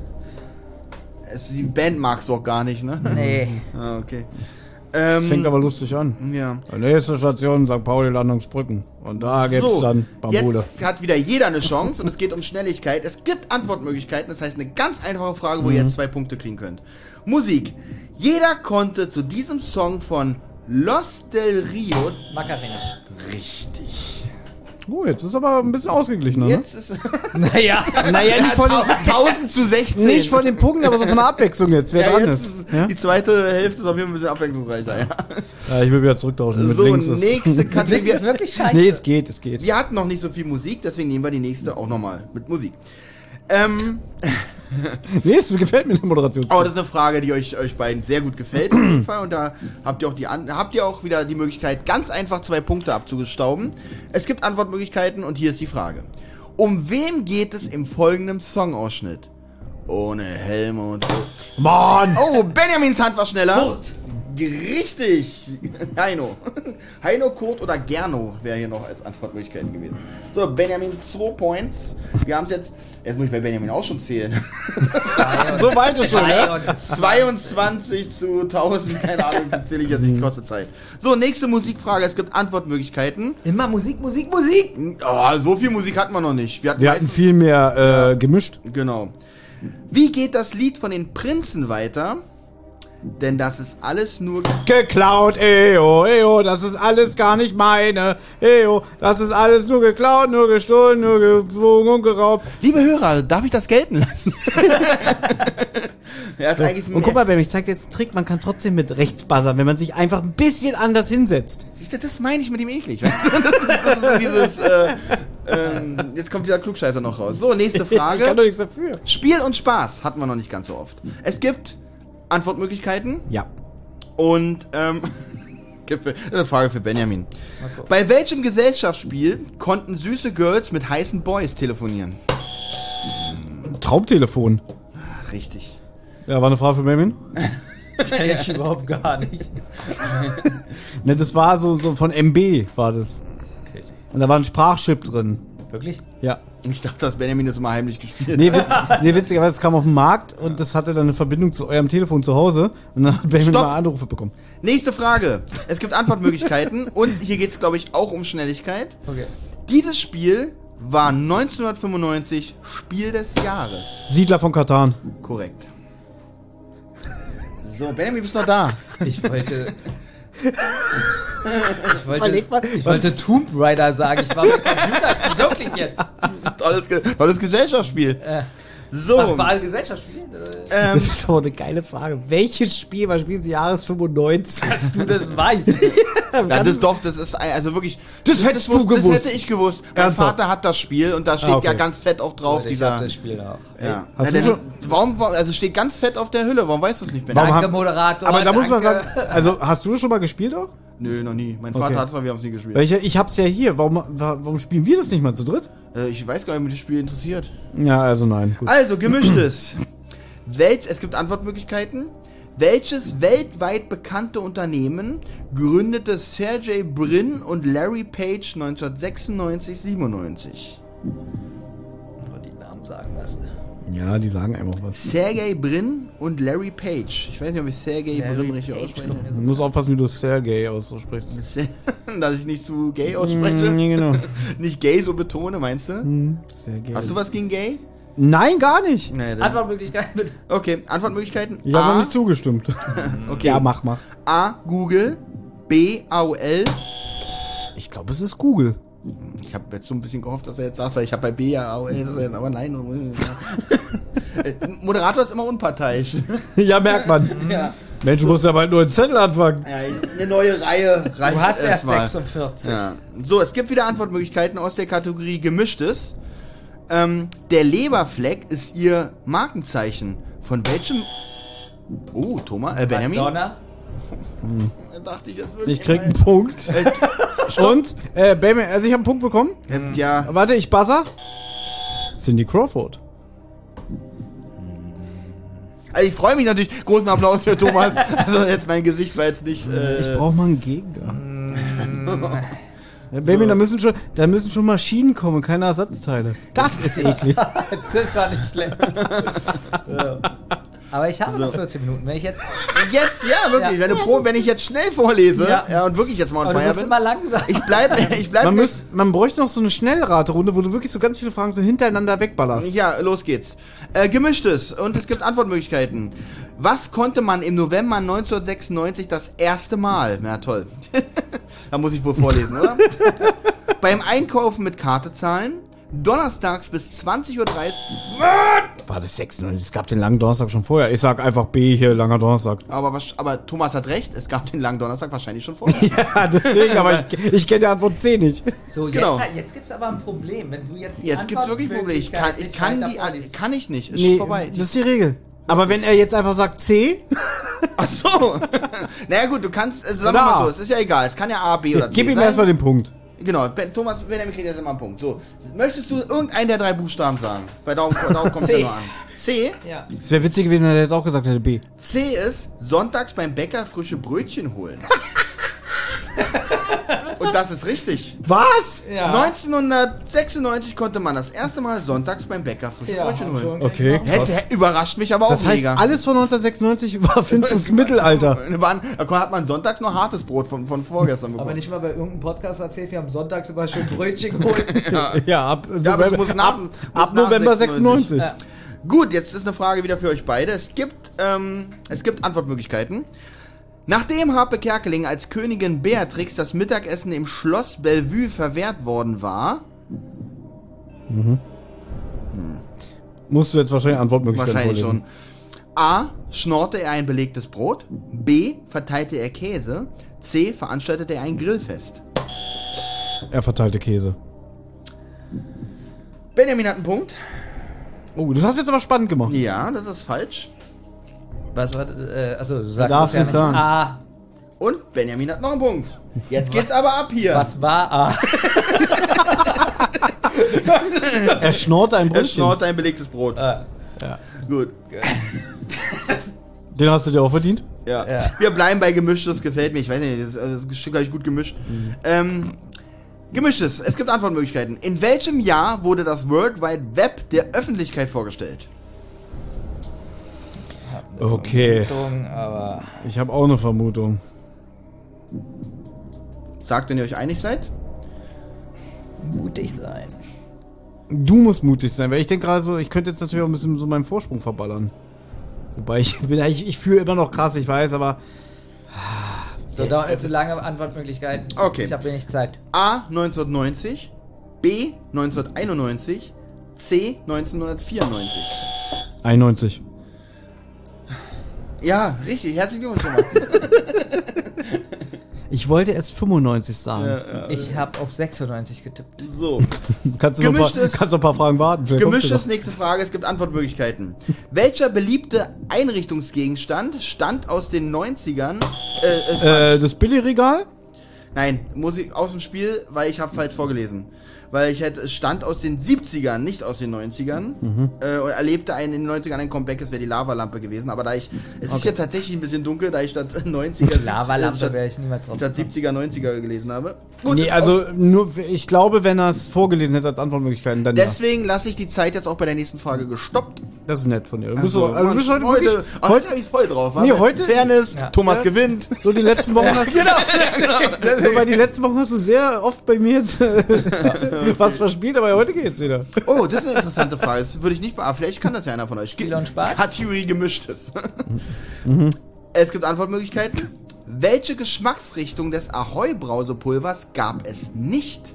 Die Band magst du auch gar nicht, ne? Nee. Ah, okay. Das fängt aber lustig an. Ja. Nächste Station, St. Pauli, Landungsbrücken. Und da gibt's dann Bambule. Jetzt hat wieder jeder eine Chance und es geht um Schnelligkeit. Es gibt Antwortmöglichkeiten, das heißt eine ganz einfache Frage, wo ihr jetzt 2 Punkte kriegen könnt. Musik. Jeder konnte zu diesem Song von Los del Rio... Macarena. Richtig. Oh, jetzt ist aber ein bisschen ausgeglichener, ne? Jetzt ist... Naja. Naja, nicht von, 1000 zu 16. nicht von den Punkten, aber so von der Abwechslung jetzt, wer ja, dran jetzt ist. ist Ja? die zweite Hälfte ist auf jeden Fall ein bisschen abwechslungsreicher. Ja. Ja, ich will wieder zurücktauschen. Mit So, links ist- nächste Links ist Kategorie. wirklich scheiße. Nee, es geht. Wir hatten noch nicht so viel Musik, deswegen nehmen wir die nächste auch nochmal mit Musik. Nee, es gefällt mir die Moderation. Aber das ist eine Frage, die euch beiden sehr gut gefällt auf jeden Fall. Und da habt ihr auch wieder die Möglichkeit, ganz einfach 2 Punkte abzustauben. Es gibt Antwortmöglichkeiten und hier ist die Frage. Um wen geht es im folgenden Songausschnitt? Ohne Helme und... Mann! Oh, Benjamins Hand war schneller. Richtig. Heino. Heino, Kurt oder Gerno wäre hier noch als Antwortmöglichkeiten gewesen. So, Benjamin 2 Points. Wir haben es jetzt muss ich bei Benjamin auch schon zählen. So weit ist schon, ne? 22 zu 1000, keine Ahnung, wie zähle ich jetzt nicht, kostet Zeit. So, nächste Musikfrage, es gibt Antwortmöglichkeiten. Immer Musik. Oh, so viel Musik hatten wir noch nicht. Wir hatten Wir hatten viel mehr gemischt. Genau. Wie geht das Lied von den Prinzen weiter? Denn das ist alles nur... Geklaut, eo, das ist alles gar nicht meine. Eo, das ist alles nur geklaut, nur gestohlen, nur geflogen und geraubt. Liebe Hörer, darf ich das gelten lassen? Ja, ist eigentlich Und guck mal, Baby, ich zeig dir jetzt einen Trick, man kann trotzdem mit rechts buzzern, wenn man sich einfach ein bisschen anders hinsetzt. Siehst du, das meine ich mit dem eklig. Weißt du? Das ist so dieses... jetzt kommt dieser Klugscheißer noch raus. So, nächste Frage. Ich kann doch nichts dafür. Spiel und Spaß hatten wir noch nicht ganz so oft. Es gibt Antwortmöglichkeiten Ja. und das ist eine Frage für Benjamin. Bei welchem Gesellschaftsspiel konnten süße Girls mit heißen Boys telefonieren? Traumtelefon. Ach, richtig. Ja, war eine Frage für Baby. Kenn ich überhaupt gar nicht. Ne, das war so von MB war das. Okay. Und da war ein Sprachchip drin. Wirklich? Ja. Ich dachte, dass Benjamin das immer heimlich gespielt Nee, witzigerweise, es kam auf den Markt und das hatte dann eine Verbindung zu eurem Telefon zu Hause und dann hat Benjamin Stopp. mal Anrufe bekommen. Nächste Frage. Es gibt Antwortmöglichkeiten und hier geht es, glaube ich, auch um Schnelligkeit. Okay. Dieses Spiel war 1995 Spiel des Jahres. Siedler von Katan. Korrekt. So, Benjamin, bist du noch da? Ich wollte Überleg mal, ich wollte Tomb Raider sagen. Ich war mit Computerspiel. Wirklich jetzt. Tolles Gesellschaftsspiel. So. Machbare Gesellschaftsspiel? Das ist so eine geile Frage. Welches Spiel war Spiel des Jahres 95? Dass du das weißt. Ja, das ist also wirklich. Das hättest du gewusst. Das hätte ich gewusst. Mein Ernsthaft? Vater hat das Spiel und da steht okay. ja ganz fett auch drauf, Ich hab das Spiel auch. Ja. Hast Ja, du denn, schon- warum, also steht ganz fett auf der Hülle, warum weißt du es nicht, Benjamin? Warum Danke, haben- Moderator. Aber da muss man danke. sagen, also hast du das schon mal gespielt auch? Nö, noch nie. Mein Vater Okay. hat es mal, wir haben es nie gespielt. Ich hab's ja hier. Warum spielen wir das nicht mal zu dritt? Ich weiß gar nicht, ob mich das Spiel interessiert. Ja, also nein. Gut. Also, gemischtes. Es gibt Antwortmöglichkeiten. Welches weltweit bekannte Unternehmen gründete Sergey Brin und Larry Page 1996-97? Die Namen sagen lassen. Ja, die sagen einfach was. Sergey Brin und Larry Page. Ich weiß nicht, ob ich Sergey Brin richtig ausspreche. Du musst aufpassen, wie du Sergey aussprichst. Dass ich nicht zu gay ausspreche. Nee, genau. Nicht gay so betone, meinst du? Sergey. Hast du was gegen gay? Nein, gar nicht. Nee, dann. Antwortmöglichkeiten bitte. Okay, Antwortmöglichkeiten. Ich habe noch nicht zugestimmt. Okay. Ja, mach. A. Google. B. AOL. Ich glaube, es ist Google. Ich habe jetzt so ein bisschen gehofft, dass er jetzt sagt, weil ich habe bei B ja AOL, dass er jetzt, aber nein. Moderator ist immer unparteiisch. Ja, merkt man. Ja. Mensch, du musst ja bald nur einen Zettel anfangen. Ja, eine neue Reihe reicht Du hast erst mal. 46. Ja. So, es gibt wieder Antwortmöglichkeiten aus der Kategorie Gemischtes. Der Leberfleck ist ihr Markenzeichen. Von welchem... Oh, Thomas, Benjamin? Madonna. Da dachte ich jetzt wirklich. Ich krieg einen Punkt. Und, Baby, also ich habe einen Punkt bekommen. Ja, Warte, ich buzzer. Cindy Crawford. also ich freue mich natürlich. Großen Applaus für Thomas. Also jetzt mein Gesicht war jetzt nicht... Ich brauche mal einen Gegner. Ja, Baby, da müssen schon Maschinen kommen, keine Ersatzteile. Das ist eklig. Das war nicht schlecht. Ja. Aber ich habe noch 14 Minuten. Wenn ich jetzt. Jetzt, ja, wirklich. Ja. Wenn ich jetzt schnell vorlese Ja. und wirklich jetzt mal on Aber du fire musst bin. immer langsam. Ich bleib Man bräuchte noch so eine Schnellraterunde, wo du wirklich so ganz viele Fragen so hintereinander wegballerst. Ja, los geht's. Gemischtes und es gibt Antwortmöglichkeiten. Was konnte man im November 1996 das erste Mal? Na toll. Da muss ich wohl vorlesen, oder? Beim Einkaufen mit Karte zahlen. Donnerstags bis 20:30 Uhr. War das 96? Es gab den langen Donnerstag schon vorher. Ich sag einfach B hier, langer Donnerstag. Aber Thomas hat recht, es gab den langen Donnerstag wahrscheinlich schon vorher. Ja, deswegen, aber ich kenne die Antwort C nicht. So, Genau. Jetzt gibt's aber ein Problem. Wenn du jetzt die Jetzt gibt's wirklich Probleme. Ich kann ich nicht. Ist Nee, vorbei. das ist die Regel. Aber wenn er jetzt einfach sagt C, Ach so. Naja gut, du kannst, also sagen wir Oder mal A. so, es ist ja egal. Es kann ja A, B oder C gib ihm sein. erstmal den Punkt. Genau, Thomas, Benjamin kriegt jetzt immer einen Punkt. So, möchtest du irgendeinen der drei Buchstaben sagen? Bei Daumen kommt ja C. nur an. C. Ja. Es wäre witzig gewesen, wenn er jetzt auch gesagt hätte B. C ist sonntags beim Bäcker frische Brötchen holen. Und das ist richtig. Was? Ja. 1996 konnte man das erste Mal sonntags beim Bäcker frische Brötchen holen. Okay. Überrascht mich aber auch Das heißt, mega. alles von 1996 war finsteres Mittelalter. Da hat man sonntags noch hartes Brot von vorgestern bekommen. Aber nicht mal bei irgendeinem Podcast erzählt, wir haben sonntags immer schön Brötchen geholt. Ja, ab aber es muss nach November 96. Ja. Gut, jetzt ist eine Frage wieder für euch beide. Es gibt Antwortmöglichkeiten. Nachdem Harpe Kerkeling als Königin Beatrix das Mittagessen im Schloss Bellevue verwehrt worden war, Musst du jetzt wahrscheinlich Antwortmöglichkeiten wahrscheinlich vorlesen. schon. A. Schnorrte er ein belegtes Brot. B. Verteilte er Käse. C. Veranstaltete er ein Grillfest. Er verteilte Käse. Benjamin hat einen Punkt. Oh, das hast du jetzt aber spannend gemacht. Ja, das ist falsch. Was war achso, du sagst darfst es ja nicht sagen. A. Und Benjamin hat noch einen Punkt. Jetzt geht's aber ab hier. Was war A? Er schnorrte ein Er Brötchen. schnorrte ein belegtes Brot. A. Gut. Den hast du dir auch verdient? Ja. Ja. Wir bleiben bei Gemischtes, gefällt mir. Ich weiß nicht, das Stück habe ich gut gemischt. Gemischtes, es gibt Antwortmöglichkeiten. In welchem Jahr wurde das World Wide Web der Öffentlichkeit vorgestellt? Okay. Aber Ich habe auch eine Vermutung. Sagt, wenn ihr euch einig seid. mutig sein. Du musst mutig sein, weil ich denke gerade so, ich könnte jetzt natürlich auch ein bisschen so meinen Vorsprung verballern. Wobei ich fühle immer noch krass, ich weiß, aber So, dauert nicht zu lange Antwortmöglichkeiten. Okay. Ich habe wenig Zeit. A. 1990, B. 1991, C. 1994. 91. Ja, richtig. Herzlichen Glückwunsch, Thomas. Ich wollte erst 95 sagen. Ich habe auf 96 getippt. So. Kannst du noch Gemischtes- ein paar Fragen warten? Vielleicht kommst du Gemischtes, noch. nächste Frage, es gibt Antwortmöglichkeiten. Welcher beliebte Einrichtungsgegenstand stammt aus den 90ern? Das Billigregal? Nein, muss ich aus dem Spiel, weil ich habe falsch vorgelesen. Weil es stand aus den 70ern, nicht aus den 90ern. Und erlebte in den 90ern ein Comeback, es wäre die Lavalampe gewesen. Aber es ist ja tatsächlich ein bisschen dunkel, da ich statt 90er Lavalampe wäre ich niemals drauf. statt 70er, 90er gelesen habe. Gut, Nee, ist also nur, ich glaube, wenn er es vorgelesen hätte als Antwortmöglichkeiten, dann ja. deswegen lasse ich die Zeit jetzt auch bei der nächsten Frage gestoppt. Das ist nett von dir. Du Also, du bist heute heute heute habe ich voll drauf. Nee, heute- Fairness, Ja. Thomas Ja. gewinnt. so die letzten Wochen hast du Genau. so, weil die letzten Wochen hast du sehr oft bei mir jetzt was verspielt, aber heute geht's wieder. Oh, das ist eine interessante Frage. Das würde ich nicht beantworten. Vielleicht kann das ja einer von euch. Spiel und Spaß? Kategorie Gemischtes. Es gibt Antwortmöglichkeiten. Welche Geschmacksrichtung des Ahoi-Brausepulvers gab es nicht?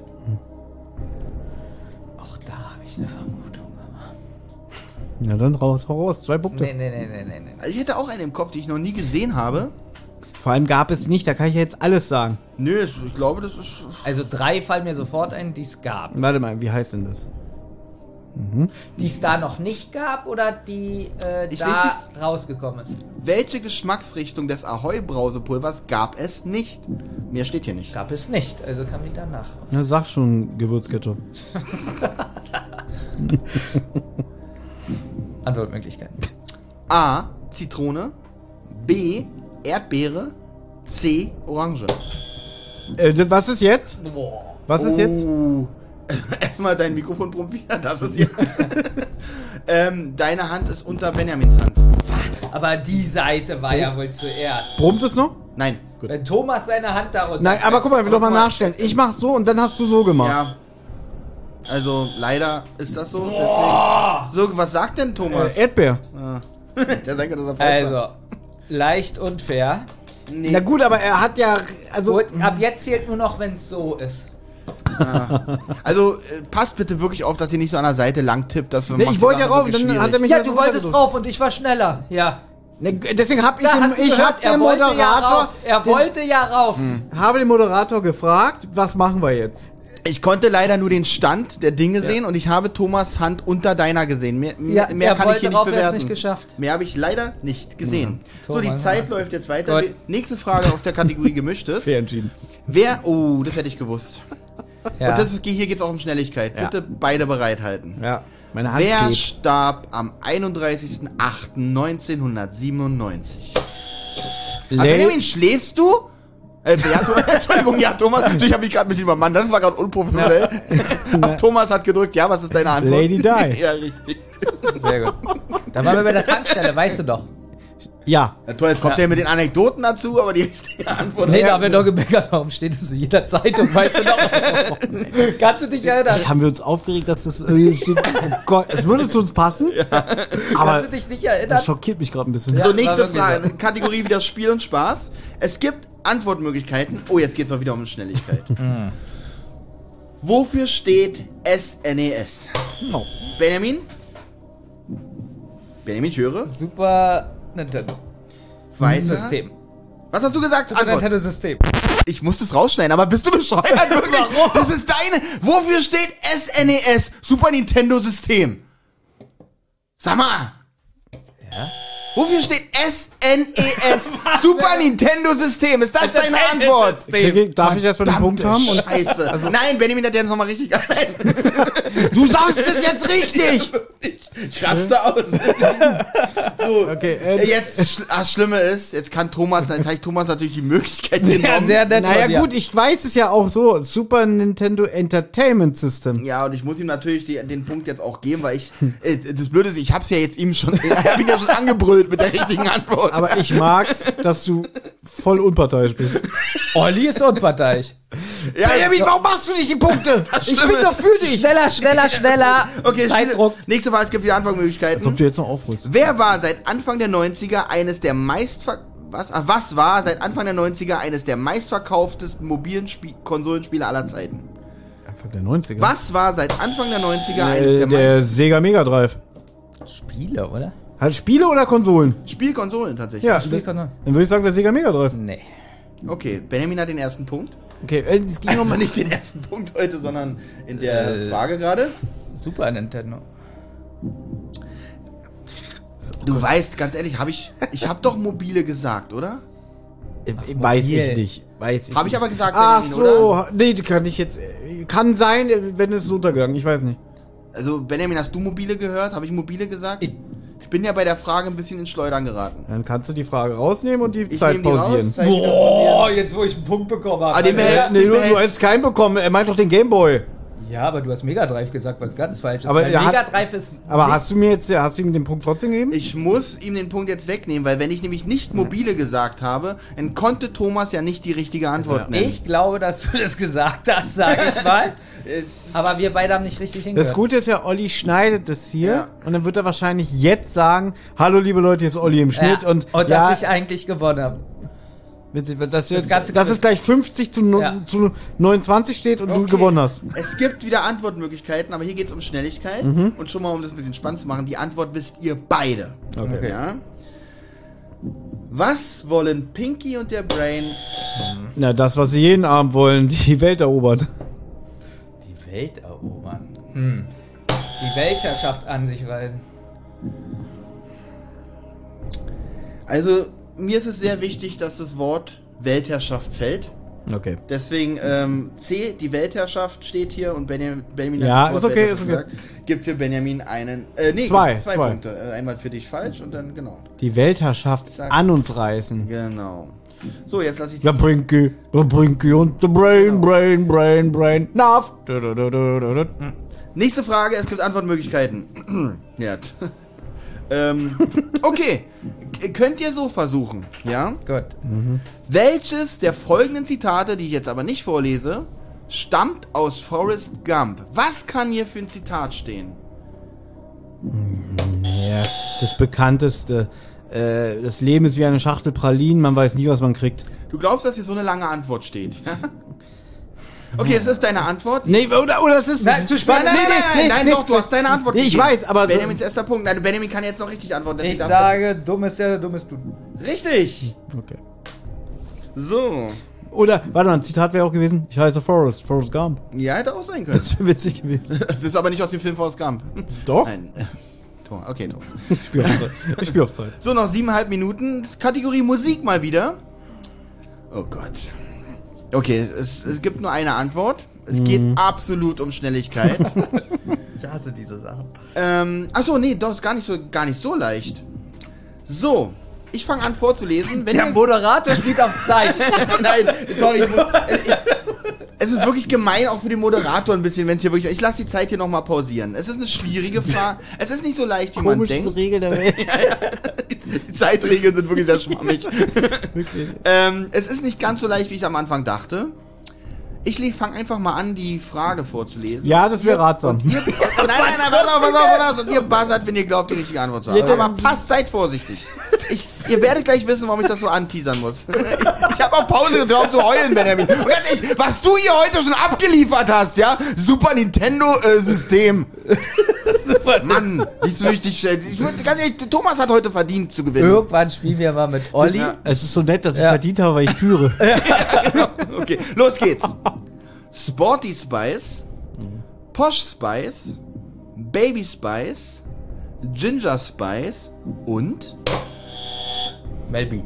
Auch da habe ich eine Vermutung. Ja, dann hau raus. 2 Punkte. Nee. Also ich hätte auch eine im Kopf, die ich noch nie gesehen habe. Vor allem gab es nicht, da kann ich ja jetzt alles sagen. Nö, ich glaube, das ist... Also 3 fallen mir sofort ein, die es gab. Warte mal, wie heißt denn das? Die es da noch nicht gab oder die Ich da lese rausgekommen ist? Welche Geschmacksrichtung des Ahoi-Brausepulvers gab es nicht? Mehr steht hier nicht. Gab es nicht, also kam die danach. Na, sag schon Gewürzketchup. Antwortmöglichkeiten. A. Zitrone. B. Erdbeere. C. Orange. Was ist jetzt? Was ist jetzt? Oh. Erstmal dein Mikrofon probieren. Das ist jetzt. Deine Hand ist unter Benjamins Hand. Aber die Seite war ja wohl zuerst. Brummt es noch? Nein. Wenn Thomas seine Hand darunter... Nein, aber guck mal, ich will doch mal nachstellen. Ich mach so und dann hast du so gemacht. Ja. Also, leider ist das so. Deswegen. So, was sagt denn Thomas? Erdbeer. Der sagt ja, dass er falsch war. Also, leicht unfair. Nee. Na gut, aber er hat ja, also Und ab jetzt zählt nur noch, wenn es so ist. Also, passt bitte wirklich auf, dass ihr nicht so an der Seite lang tippt. Dass wir Nee, ich wollte ja rauf, dann hat er mich Ja, halt du so wolltest runtergedrückt. drauf und ich war schneller. Ja. Ne, deswegen habe ich, Da hast du ich gehört, hab den er wollte ja Moderator, rauf. Er wollte ja rauf. habe den Moderator gefragt, was machen wir jetzt? Ich konnte leider nur den Stand der Dinge sehen und ich habe Thomas Hand unter deiner gesehen. Mehr er kann ich hier nicht rauf, er hat's bewerten. nicht geschafft. Mehr habe ich leider nicht gesehen. So, die Thomas, Zeit ja. läuft jetzt weiter. Gut. Nächste Frage auf der Kategorie Gemischtes. Fair entschieden. Oh, das hätte ich gewusst. Ja. Und hier geht es auch um Schnelligkeit. Ja. Bitte beide bereithalten. Ja. Meine Hand Wer klebt. starb am 31.08.1997? Lady- Benjamin, schläfst du? Entschuldigung, ja, Thomas, ich habe mich gerade ein bisschen übermannt, das war gerade unprofessionell. Thomas hat gedrückt, ja, was ist deine Antwort? Lady Di. Ja, richtig. Sehr gut. Da waren wir bei der Tankstelle, weißt du doch. Ja. Ja, toll, jetzt kommt der mit den Anekdoten dazu, aber die richtige Antwort Nee, da haben wir doch gemeckert, warum steht es in jeder Zeitung, weißt du doch. Kannst du dich erinnern? Haben wir uns aufgeregt, dass das steht, oh Gott, es würde zu uns passen. Aber Kannst du dich nicht erinnern? das schockiert mich gerade ein bisschen. So, Ja, nächste war wirklich Frage. Kategorie wieder Spiel und Spaß. Es gibt Antwortmöglichkeiten. Oh, jetzt geht's auch wieder um Schnelligkeit. Wofür steht SNES? Oh. Benjamin? Benjamin, ich höre. Super Nintendo Weiter. System. Was hast du gesagt? Super Antwort. Nintendo System. Ich muss das rausschneiden, aber bist du bescheuert? Warum? Das ist deine. Wofür steht SNES? Super Nintendo System. Sag mal. Ja? Wofür steht SNES? Super Nintendo System. Ist das deine Antwort? Darf ich erstmal den Punkt haben? Und Scheiße. Nein, Benjamin hat ja nochmal richtig. Nein. du sagst es jetzt richtig! Ich raste aus. So, Okay, jetzt, das Schlimme ist, jetzt kann Thomas, jetzt habe ich Thomas natürlich die Möglichkeit Ja, genommen. sehr nett. naja von dir. gut, ich weiß es ja auch so. Super Nintendo Entertainment System. Ja, und ich muss ihm natürlich den Punkt jetzt auch geben, weil ich, das Blöde ist, ich hab's ja jetzt ihm schon, ich hab ihn ja schon angebrüllt mit der richtigen Antwort. Aber ich mag's, dass du voll unparteiisch bist. Olli ist unparteiisch. ja, warum machst du nicht die Punkte? Ich Schlimme bin doch für dich! Schneller, schneller, schneller. okay, Zeitdruck. nächste Frage, es gibt wieder Als ob Antwortmöglichkeiten. du jetzt noch aufholst. Wer war seit Anfang der 90er eines der was war seit Anfang der 90er eines der meistverkauftesten mobilen Konsolenspiele aller Zeiten? Anfang der 90er. Was war seit Anfang der 90er eines der Der Sega Mega Drive. Spiele, oder? Halt Spiele oder Konsolen? Spielkonsolen tatsächlich? Ja, Spielkonsolen. dann würde ich sagen, der Sega Mega Drive. Nee. Okay, Benjamin hat den ersten Punkt. Okay, es ging Also um nicht den ersten Punkt heute, sondern in der Frage gerade. Super Nintendo. Du weißt, ganz ehrlich, ich hab doch mobile gesagt, oder? Weiß mobil. ich nicht. Weiß ich Habe ich nicht. aber gesagt, Ach Benjamin, oder? so, nee, die kann ich jetzt. Kann sein, wenn es ist untergegangen, ich weiß nicht. Also, Benjamin, hast du mobile gehört? Habe ich mobile gesagt? Ich- Ich bin ja bei der Frage ein bisschen ins Schleudern geraten. Dann kannst du die Frage rausnehmen und die Ich Zeit nehme die pausieren. raus, Zeit wieder Boah, pausieren. jetzt wo ich einen Punkt bekommen habe. Ah, den behältst Nee, den du behältst- hättest keinen bekommen. Er meint doch den Gameboy. Ja, aber du hast Mega Drive gesagt, was ganz falsch ist. Aber Weil er hat- Mega Drive ist. Aber hast du ihm den Punkt trotzdem gegeben? Ich muss ihm den Punkt jetzt wegnehmen, weil wenn ich nämlich nicht mobile gesagt habe, dann konnte Thomas ja nicht die richtige Antwort nennen. Ich glaube, dass du das gesagt hast, sage ich mal. Aber wir beide haben nicht richtig hingehört. Das Gute ist ja, Olli schneidet das hier Ja. und dann wird er wahrscheinlich jetzt sagen, hallo liebe Leute, hier ist Olli im Schnitt Ja, und ja, dass ich eigentlich gewonnen habe. witzig, dass ganze es Quiz. gleich 50 zu 29 steht und du Okay. gewonnen hast. Es gibt wieder Antwortmöglichkeiten, aber hier geht es um Schnelligkeit. Und schon mal, um das ein bisschen spannend zu machen, die Antwort wisst ihr beide. Okay. Ja? Was wollen Pinky und der Brain? Na, das, was sie jeden Abend wollen, die Welt erobern. Die Welt erobern. Die Weltherrschaft an sich reißen. Also, mir ist es sehr wichtig, dass das Wort Weltherrschaft fällt. Okay. Deswegen C, die Weltherrschaft steht hier und Benjamin Ja, hat das ist Wort okay, Weltherrschaft ist okay. gesagt. Gibt für Benjamin einen, Zwei zwei Punkte. Einmal für dich falsch und dann, genau. Die Weltherrschaft Zack. an uns reißen. Genau. So, jetzt lasse ich Der Brinky und the Brain. Nav. Nächste Frage, es gibt Antwortmöglichkeiten. Ja. Okay. Könnt ihr so versuchen, ja? Gut. Welches der folgenden Zitate, die ich jetzt aber nicht vorlese, stammt aus Forrest Gump? Was kann hier für ein Zitat stehen? Ja, das bekannteste. Das Leben ist wie eine Schachtel Pralinen, man weiß nie, was man kriegt. Du glaubst, dass hier so eine lange Antwort steht? Okay, es ist deine Antwort. Nee, oder es ist... Nein, zu spät. Nein, doch, du hast deine Antwort Nee, ich gegeben. weiß, aber so- Benjamins erster Punkt. Nein, Benjamin kann jetzt noch richtig antworten. Ich deswegen sage, dumm ist der, dumm ist du. richtig. Okay. So. Oder, warte mal, ein Zitat wäre auch gewesen, ich heiße Forrest Gump. Ja, hätte auch sein können. Das wäre witzig gewesen. Das ist aber nicht aus dem Film Forrest Gump. Doch? Nein. Okay, doch. Ich spiele auf Zeit. So, noch 7,5 Minuten. Kategorie Musik mal wieder. Oh Gott. Okay, es gibt nur eine Antwort. Es geht absolut um Schnelligkeit. Ich hasse diese Sachen. Achso, nee, doch, ist gar nicht so leicht. So, ich fange an vorzulesen. Wenn Der ihr, Moderator spielt auf Zeit. Nein, sorry, es ist wirklich gemein, auch für den Moderator ein bisschen, wenn es hier wirklich... Ich lasse die Zeit hier nochmal pausieren. Es ist eine schwierige Frage. Es ist nicht so leicht, wie man denkt. Regel der Welt. Die Zeitregeln sind wirklich sehr schwammig. Wirklich. Es ist nicht ganz so leicht, wie ich am Anfang dachte. Ich fange einfach mal an, die Frage vorzulesen. Ja, das wäre ratsam. Nein, pass auf. Und ihr buzzert, wenn ihr glaubt, die richtige Antwort zu haben. Aber passt, seid vorsichtig. Ihr werdet gleich wissen, warum ich das so anteasern muss. Ich habe auf Pause gedrückt, zu heulen, Benjamin. Und ganz ehrlich, was du hier heute schon abgeliefert hast, ja? Super Nintendo-System. Mann, nicht so richtig schnell. Ganz ehrlich, Thomas hat heute verdient zu gewinnen. Irgendwann spielen wir mal mit Olli. Ja. Es ist so nett, dass ich verdient habe, weil ich führe. Okay, los geht's. Sporty Spice, Posh Spice, Baby Spice, Ginger Spice und Melby.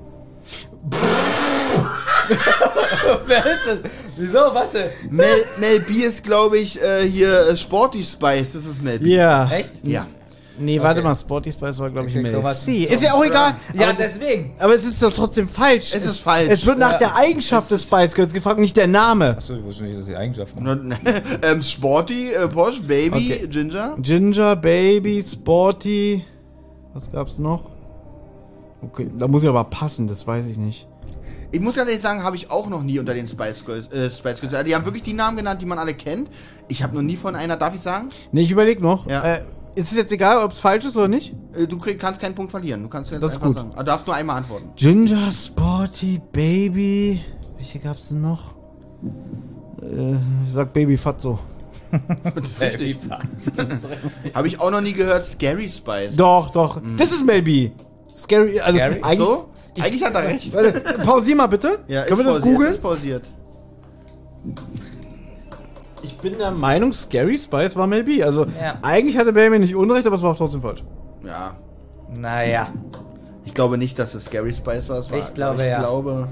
Wer ist das? Wieso? Was denn? Mel B ist, glaube ich, hier Sporty Spice. Das ist Mel B. Ja. Echt? Ja. Nee, warte mal, Sporty Spice war, glaube ich, Okay, Mel Thomas. C. Ist ja auch egal. Ja, aber, deswegen. aber es ist doch trotzdem falsch. Es ist falsch. Es wird nach der Eigenschaft des Spice Girls gefragt, nicht der Name. Achso, ich wusste nicht, dass die Eigenschaften Sporty, Posh, Baby, Okay. Ginger. Ginger, Baby, Sporty. Was gab's noch? Okay, da muss ich aber passen, das weiß ich nicht. Ich muss ganz ehrlich sagen, habe ich auch noch nie unter den Spice Girls. Also die haben wirklich die Namen genannt, die man alle kennt. Ich habe noch nie von einer, darf ich sagen? Nee, ich überleg noch. Ja. Ist es jetzt egal, ob es falsch ist oder nicht? Du kannst keinen Punkt verlieren. Du kannst jetzt Das ist einfach gut. sagen. Du darfst nur einmal antworten. Ginger, Sporty, Baby. Welche gab's denn noch? Ich sag Baby Fatso. Das ist richtig. Habe ich auch noch nie gehört. Scary Spice. Doch. Das ist Mel B. Scary, also Scary? eigentlich. So? Eigentlich hat er recht. Warte, pausier mal bitte. Ja, Können wir das pausiert, googeln? ist pausiert. Ich bin der Meinung, Scary Spice war Mel B. Also Ja. eigentlich hatte Baby nicht Unrecht, aber es war trotzdem falsch. Ja. Naja. Ich glaube nicht, dass es Scary Spice war. Ich glaube, ich ja. glaube,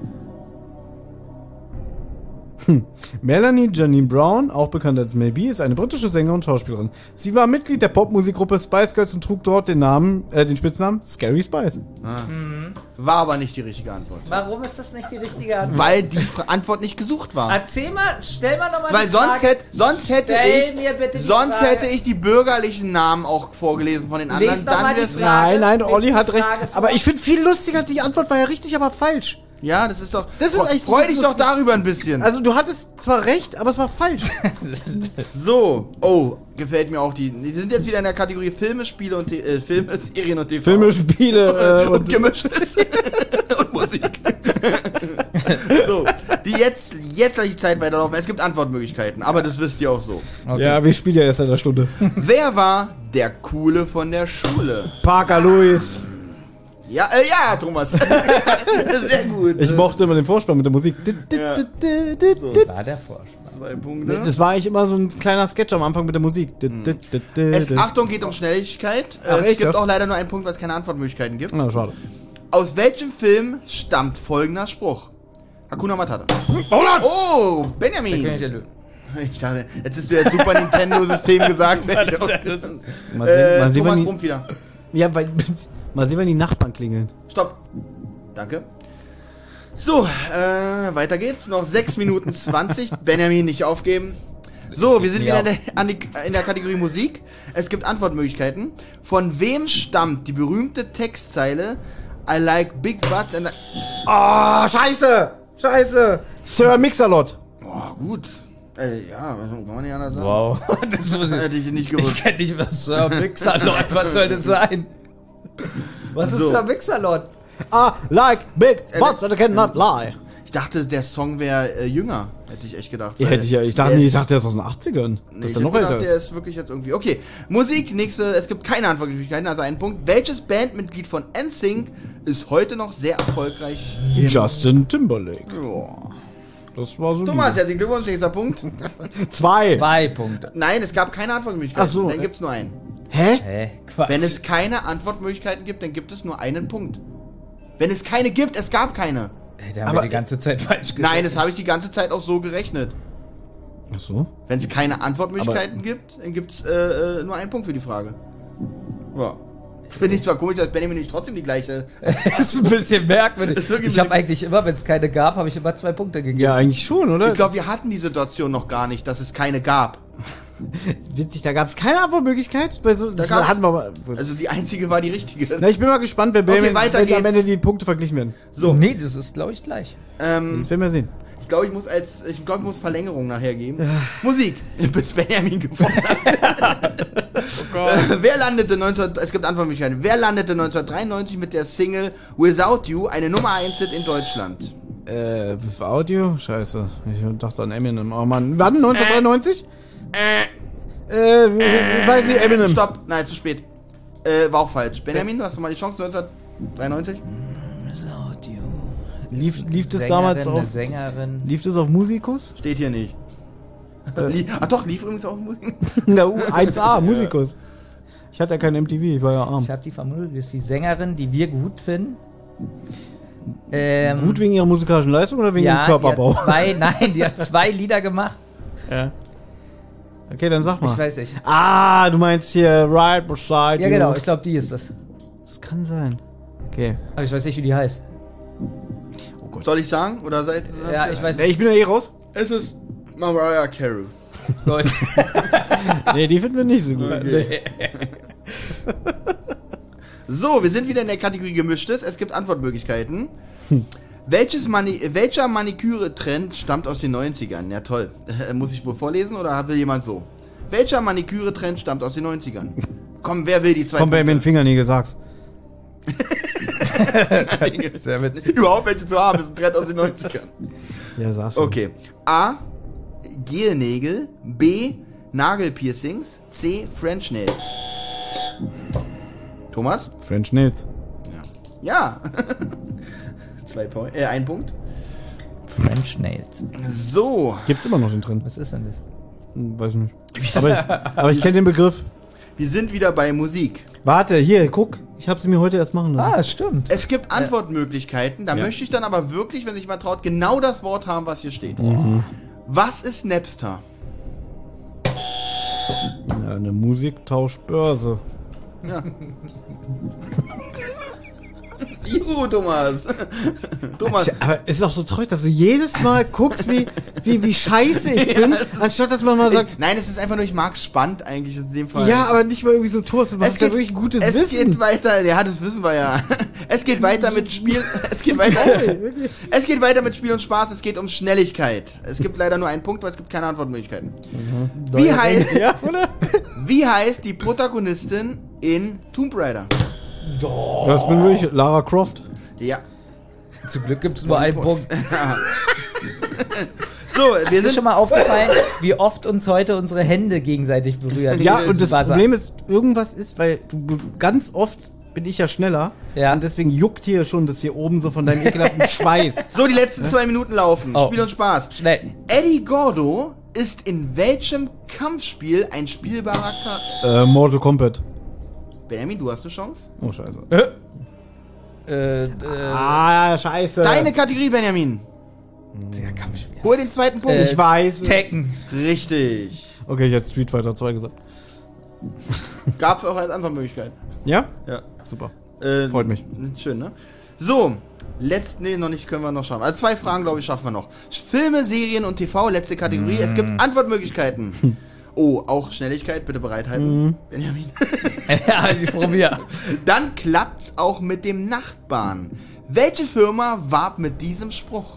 Melanie Janine Brown, auch bekannt als Mel B, ist eine britische Sängerin und Schauspielerin. Sie war Mitglied der Popmusikgruppe Spice Girls und trug dort den Spitznamen Scary Spice. war aber nicht die richtige Antwort. Warum ist das nicht die richtige Antwort? Weil die Antwort nicht gesucht war. Erzähl mal, stell mal nochmal Weil sonst hätte Stell mir bitte die Frage. hätte ich die bürgerlichen Namen auch vorgelesen von den anderen. doch mal die wär's- Frage. Nein, Olli Nächste hat recht. Frage vor. Aber ich finde viel lustiger, die Antwort war ja richtig, aber falsch. Ja, das ist doch. Das ist echt- Freu das dich ist doch darüber ein bisschen. Also du hattest zwar recht, aber es war falsch. So, oh, gefällt mir auch die. Die sind jetzt wieder in der Kategorie Filme, Spiele und Filme, Serien und TV. Filme, Spiele und Gemischtes. Und Musik. So, die jetzt lasse ich die Zeit weiterlaufen. Es gibt Antwortmöglichkeiten, aber das wisst ihr auch so. Okay. Ja, wir spielen ja erst seit einer Stunde. Wer war der Coole von der Schule? Parker Lewis. Ja, Thomas. Sehr gut. Ich mochte immer den Vorspann mit der Musik. Ja. War der Vorspann. 2 Punkte. Das war eigentlich immer so ein kleiner Sketch am Anfang mit der Musik. Achtung, geht um Schnelligkeit. Ach, Es echt, gibt ja? auch leider nur einen Punkt, weil es keine Antwortmöglichkeiten gibt. Na, schade. Aus welchem Film stammt folgender Spruch? Hakuna Matata. Oh, Der König Benjamin. der Löwen. Ich dachte, jetzt ist der Super Nintendo-System gesagt. Mal sehen, Thomas wann die, brummt wieder. ja, mal sehen, wann die Nachbarn klingeln. Stopp. Danke. So, weiter geht's. Noch 6 Minuten 20. Benjamin, nicht aufgeben. So, wir sind wieder in der Kategorie Musik. Es gibt Antwortmöglichkeiten. Von wem stammt die berühmte Textzeile I like big butts and... Oh, scheiße! Sir Mix-a-Lot. Oh, gut. Ja, was kann man nicht anders sagen? Wow. Das muss Hätte ich nicht ich gewusst. kenne nicht was Sir Mix-a-Lot. Was soll das sein? Was ist So. Sir Mix-a-Lot? I like big butts and I cannot lie. Ich dachte, der Song wäre jünger. Hätte ich echt gedacht. Ja, weil ich dachte, der ist- der ist aus den 80ern. Nee, Dass ich der noch hab gedacht, älter der ist. ist wirklich jetzt irgendwie... Okay, Musik, nächste... Es gibt keine Antwortmöglichkeiten, also einen Punkt. Welches Bandmitglied von NSYNC ist heute noch sehr erfolgreich? Justin Timberlake. Joa. Das war so. Thomas, herzlichen Glückwunsch, nächster Punkt. 2. 2 Punkte. Nein, es gab keine Antwortmöglichkeiten. Ach so. Dann gibt's nur einen. Hä? Hä? Quatsch. Wenn es keine Antwortmöglichkeiten gibt, dann gibt es nur einen Punkt. Wenn es keine gibt, es gab keine. Hey, da haben Aber- wir die ganze Zeit falsch gesagt. Nein, das habe ich die ganze Zeit auch so gerechnet. Ach so. Wenn es keine Antwortmöglichkeiten gibt, dann gibt's nur einen Punkt für die Frage. Ja. Finde ich zwar komisch, dass Benjamin nicht trotzdem die gleiche... Das ist ein bisschen merkwürdig. Das ist wirklich Ich habe eigentlich immer, wenn es keine gab, habe ich immer 2 Punkte gegeben. Ja, eigentlich schon, oder? Ich glaube, wir hatten die Situation noch gar nicht, dass es keine gab. Witzig, da gab es keine Antwortmöglichkeit. Bei so, das gab's- hatten wir mal. Also die einzige war die richtige. Na, ich bin mal gespannt, wenn, Okay, weiter wenn geht's. am Ende die Punkte verglichen werden. So, Nee, das ist, glaube ich, gleich. Das werden wir sehen. ich glaube, ich muss Verlängerung nachher geben. Musik, bis Benjamin gewonnen hat. Wer landete es gibt Antwortmöglichkeiten. Wer landete 1993 mit der Single Without You eine Nummer 1 Hit in Deutschland? Für Audio? Scheiße. Ich dachte an Eminem. Oh Mann. Wann? 1993? Ich weiß nicht, Eminem. Stopp, nein, zu spät. War auch falsch. Benjamin, du hast du mal die Chance, 1993? Lief das damals Eine auf... Sängerin. Lief das auf Musikus? Steht hier nicht. Doch, lief übrigens auch Musik. Na, 1A, Musikus. Ich hatte ja kein MTV, ich war ja arm. Ich habe die Vermutung, das ist die Sängerin, die wir gut finden. Gut wegen ihrer musikalischen Leistung oder wegen ihrem ja, Körperbau? die hat 2 Lieder gemacht. Ja. Okay, dann sag mal. Ich weiß nicht. Ah, du meinst hier Right Beside Ja, You. genau, ich glaube, die ist das. Das kann sein. Okay. Aber ich weiß nicht, wie die heißt. Soll ich sagen? Oder seid Ja, ich weiß Ja, ich bin ja eh raus. Es ist Mariah Carey. Gut. Nee, die finden wir nicht so gut. Okay. So, wir sind wieder in der Kategorie Gemischtes. Es gibt Antwortmöglichkeiten. Welcher Maniküre-Trend stammt aus den 90ern? Ja, toll. Muss ich wohl vorlesen oder will jemand so? Welcher Maniküre-Trend stammt aus den 90ern? Komm, wer will die 2 Komm, bei mir den Fingernägel, sag's. Sehr witzig. Überhaupt welche zu haben, ist ein Trend aus den 90ern. Ja, sag's schon. Okay. A. Gelnägel. B. Nagelpiercings. C. French Nails. Thomas? French Nails. Ja. 1 Punkt. French Nails. So. Gibt's immer noch den drin? Was ist denn das? Weiß nicht. Aber ich kenne den Begriff. Wir sind wieder bei Musik. Warte, hier, guck. Ich habe sie mir heute erst machen lassen. Ah, stimmt. Es gibt Antwortmöglichkeiten. Da Ja. möchte ich dann aber wirklich, wenn sich mal traut, genau das Wort haben, was hier steht. Was ist Napster? Ja, eine Musiktauschbörse. Ja. Juhu, Thomas. Thomas. Aber es ist auch so traurig, dass du jedes Mal guckst, wie scheiße ich bin, anstatt dass man mal sagt, Nein, es ist einfach nur, ich mag's spannend eigentlich in dem Fall. ja, aber nicht mal irgendwie so Tours, du hast ja wirklich ein gutes es Wissen. geht weiter, ja, das wissen wir ja. Es geht weiter mit Spiel, es geht weiter mit Spiel und Spaß, es geht um Schnelligkeit. Es gibt leider nur einen Punkt, weil es gibt keine Antwortmöglichkeiten. Wie heißt, Ja, oder? wie heißt die Protagonistin in Tomb Raider? Das bin wirklich Lara Croft. Ja. Zum Glück gibt es nur einen Punkt. So, wir Ist dir schon sind, mal aufgefallen, wie oft uns heute unsere Hände gegenseitig berühren? Ja, Im und das Wasser. Problem ist, irgendwas ist, weil du ganz oft bin ich ja schneller. Ja. Und deswegen juckt hier schon das hier oben so von deinem ekelhaften Schweiß. so, die letzten 2 Minuten laufen. Oh. Spiel und Spaß. Schnell. Eddie Gordo ist in welchem Kampfspiel ein spielbarer Charakter? Mortal Kombat. Benjamin, du hast eine Chance. Oh, scheiße. Scheiße. Deine Kategorie, Benjamin. Der Kampfspiel. Hol den zweiten Punkt. Ich weiß es. Tekken. Richtig. Okay, ich hätte Street Fighter 2 gesagt. Gab's auch als Antwortmöglichkeit. Ja? Ja. Super. Äh, Freut mich. Schön, ne? So. Nee, noch nicht, können wir noch schaffen. Also 2 Fragen, glaube ich, schaffen wir noch. Filme, Serien und TV, letzte Kategorie. Es gibt Antwortmöglichkeiten. Oh, auch Schnelligkeit, bitte bereithalten. Benjamin. Ja, ich probier. Dann klappt's auch mit dem Nachbarn. Welche Firma warb mit diesem Spruch?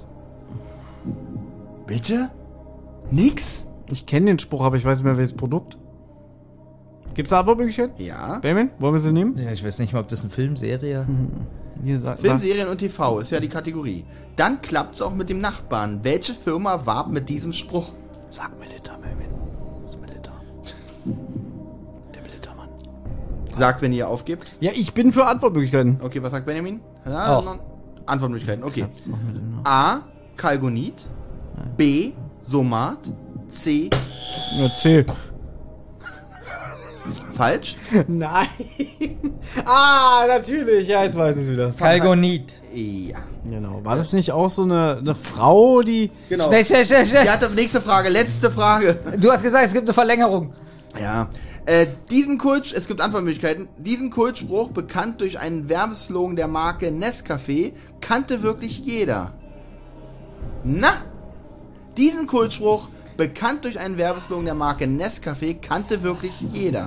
Bitte? Nix? Ich kenne den Spruch, aber ich weiß nicht mehr, welches Produkt. Gibt's da Antwortmöglichkeiten? Ja. Benjamin, wollen wir sie nehmen? Ja, ich weiß nicht mal, ob das eine Filmserie. Hier, sag, Film, Serien und TV ist ja die Kategorie. Dann klappt's auch mit dem Nachbarn. Welche Firma warb mit diesem Spruch? Sag Milita, Benjamin. Das ist Milita. Der Milita-Mann. Sagt, wenn ihr aufgebt. Ja, ich bin für Antwortmöglichkeiten. Okay, was sagt Benjamin? Ja, Auch. noch Antwortmöglichkeiten, okay. Klappt's noch mit dem Nachbarn. A. Kalgonit. B. Somat. C. Ja, C. Falsch. Nein. Ah, natürlich. Ja, jetzt weiß ich es wieder. Kalgonit. Ja. Genau. War das nicht auch so eine Frau, die... Genau. Schnell. Die hatte nächste Frage, letzte Frage. Du hast gesagt, es gibt eine Verlängerung. Ja. Es gibt Antwortmöglichkeiten. Diesen Kultspruch, bekannt durch einen Werbeslogan der Marke Nescafé, kannte wirklich jeder. Na? Diesen Kultspruch, bekannt durch einen Werbeslogan der Marke Nescafé, kannte wirklich jeder.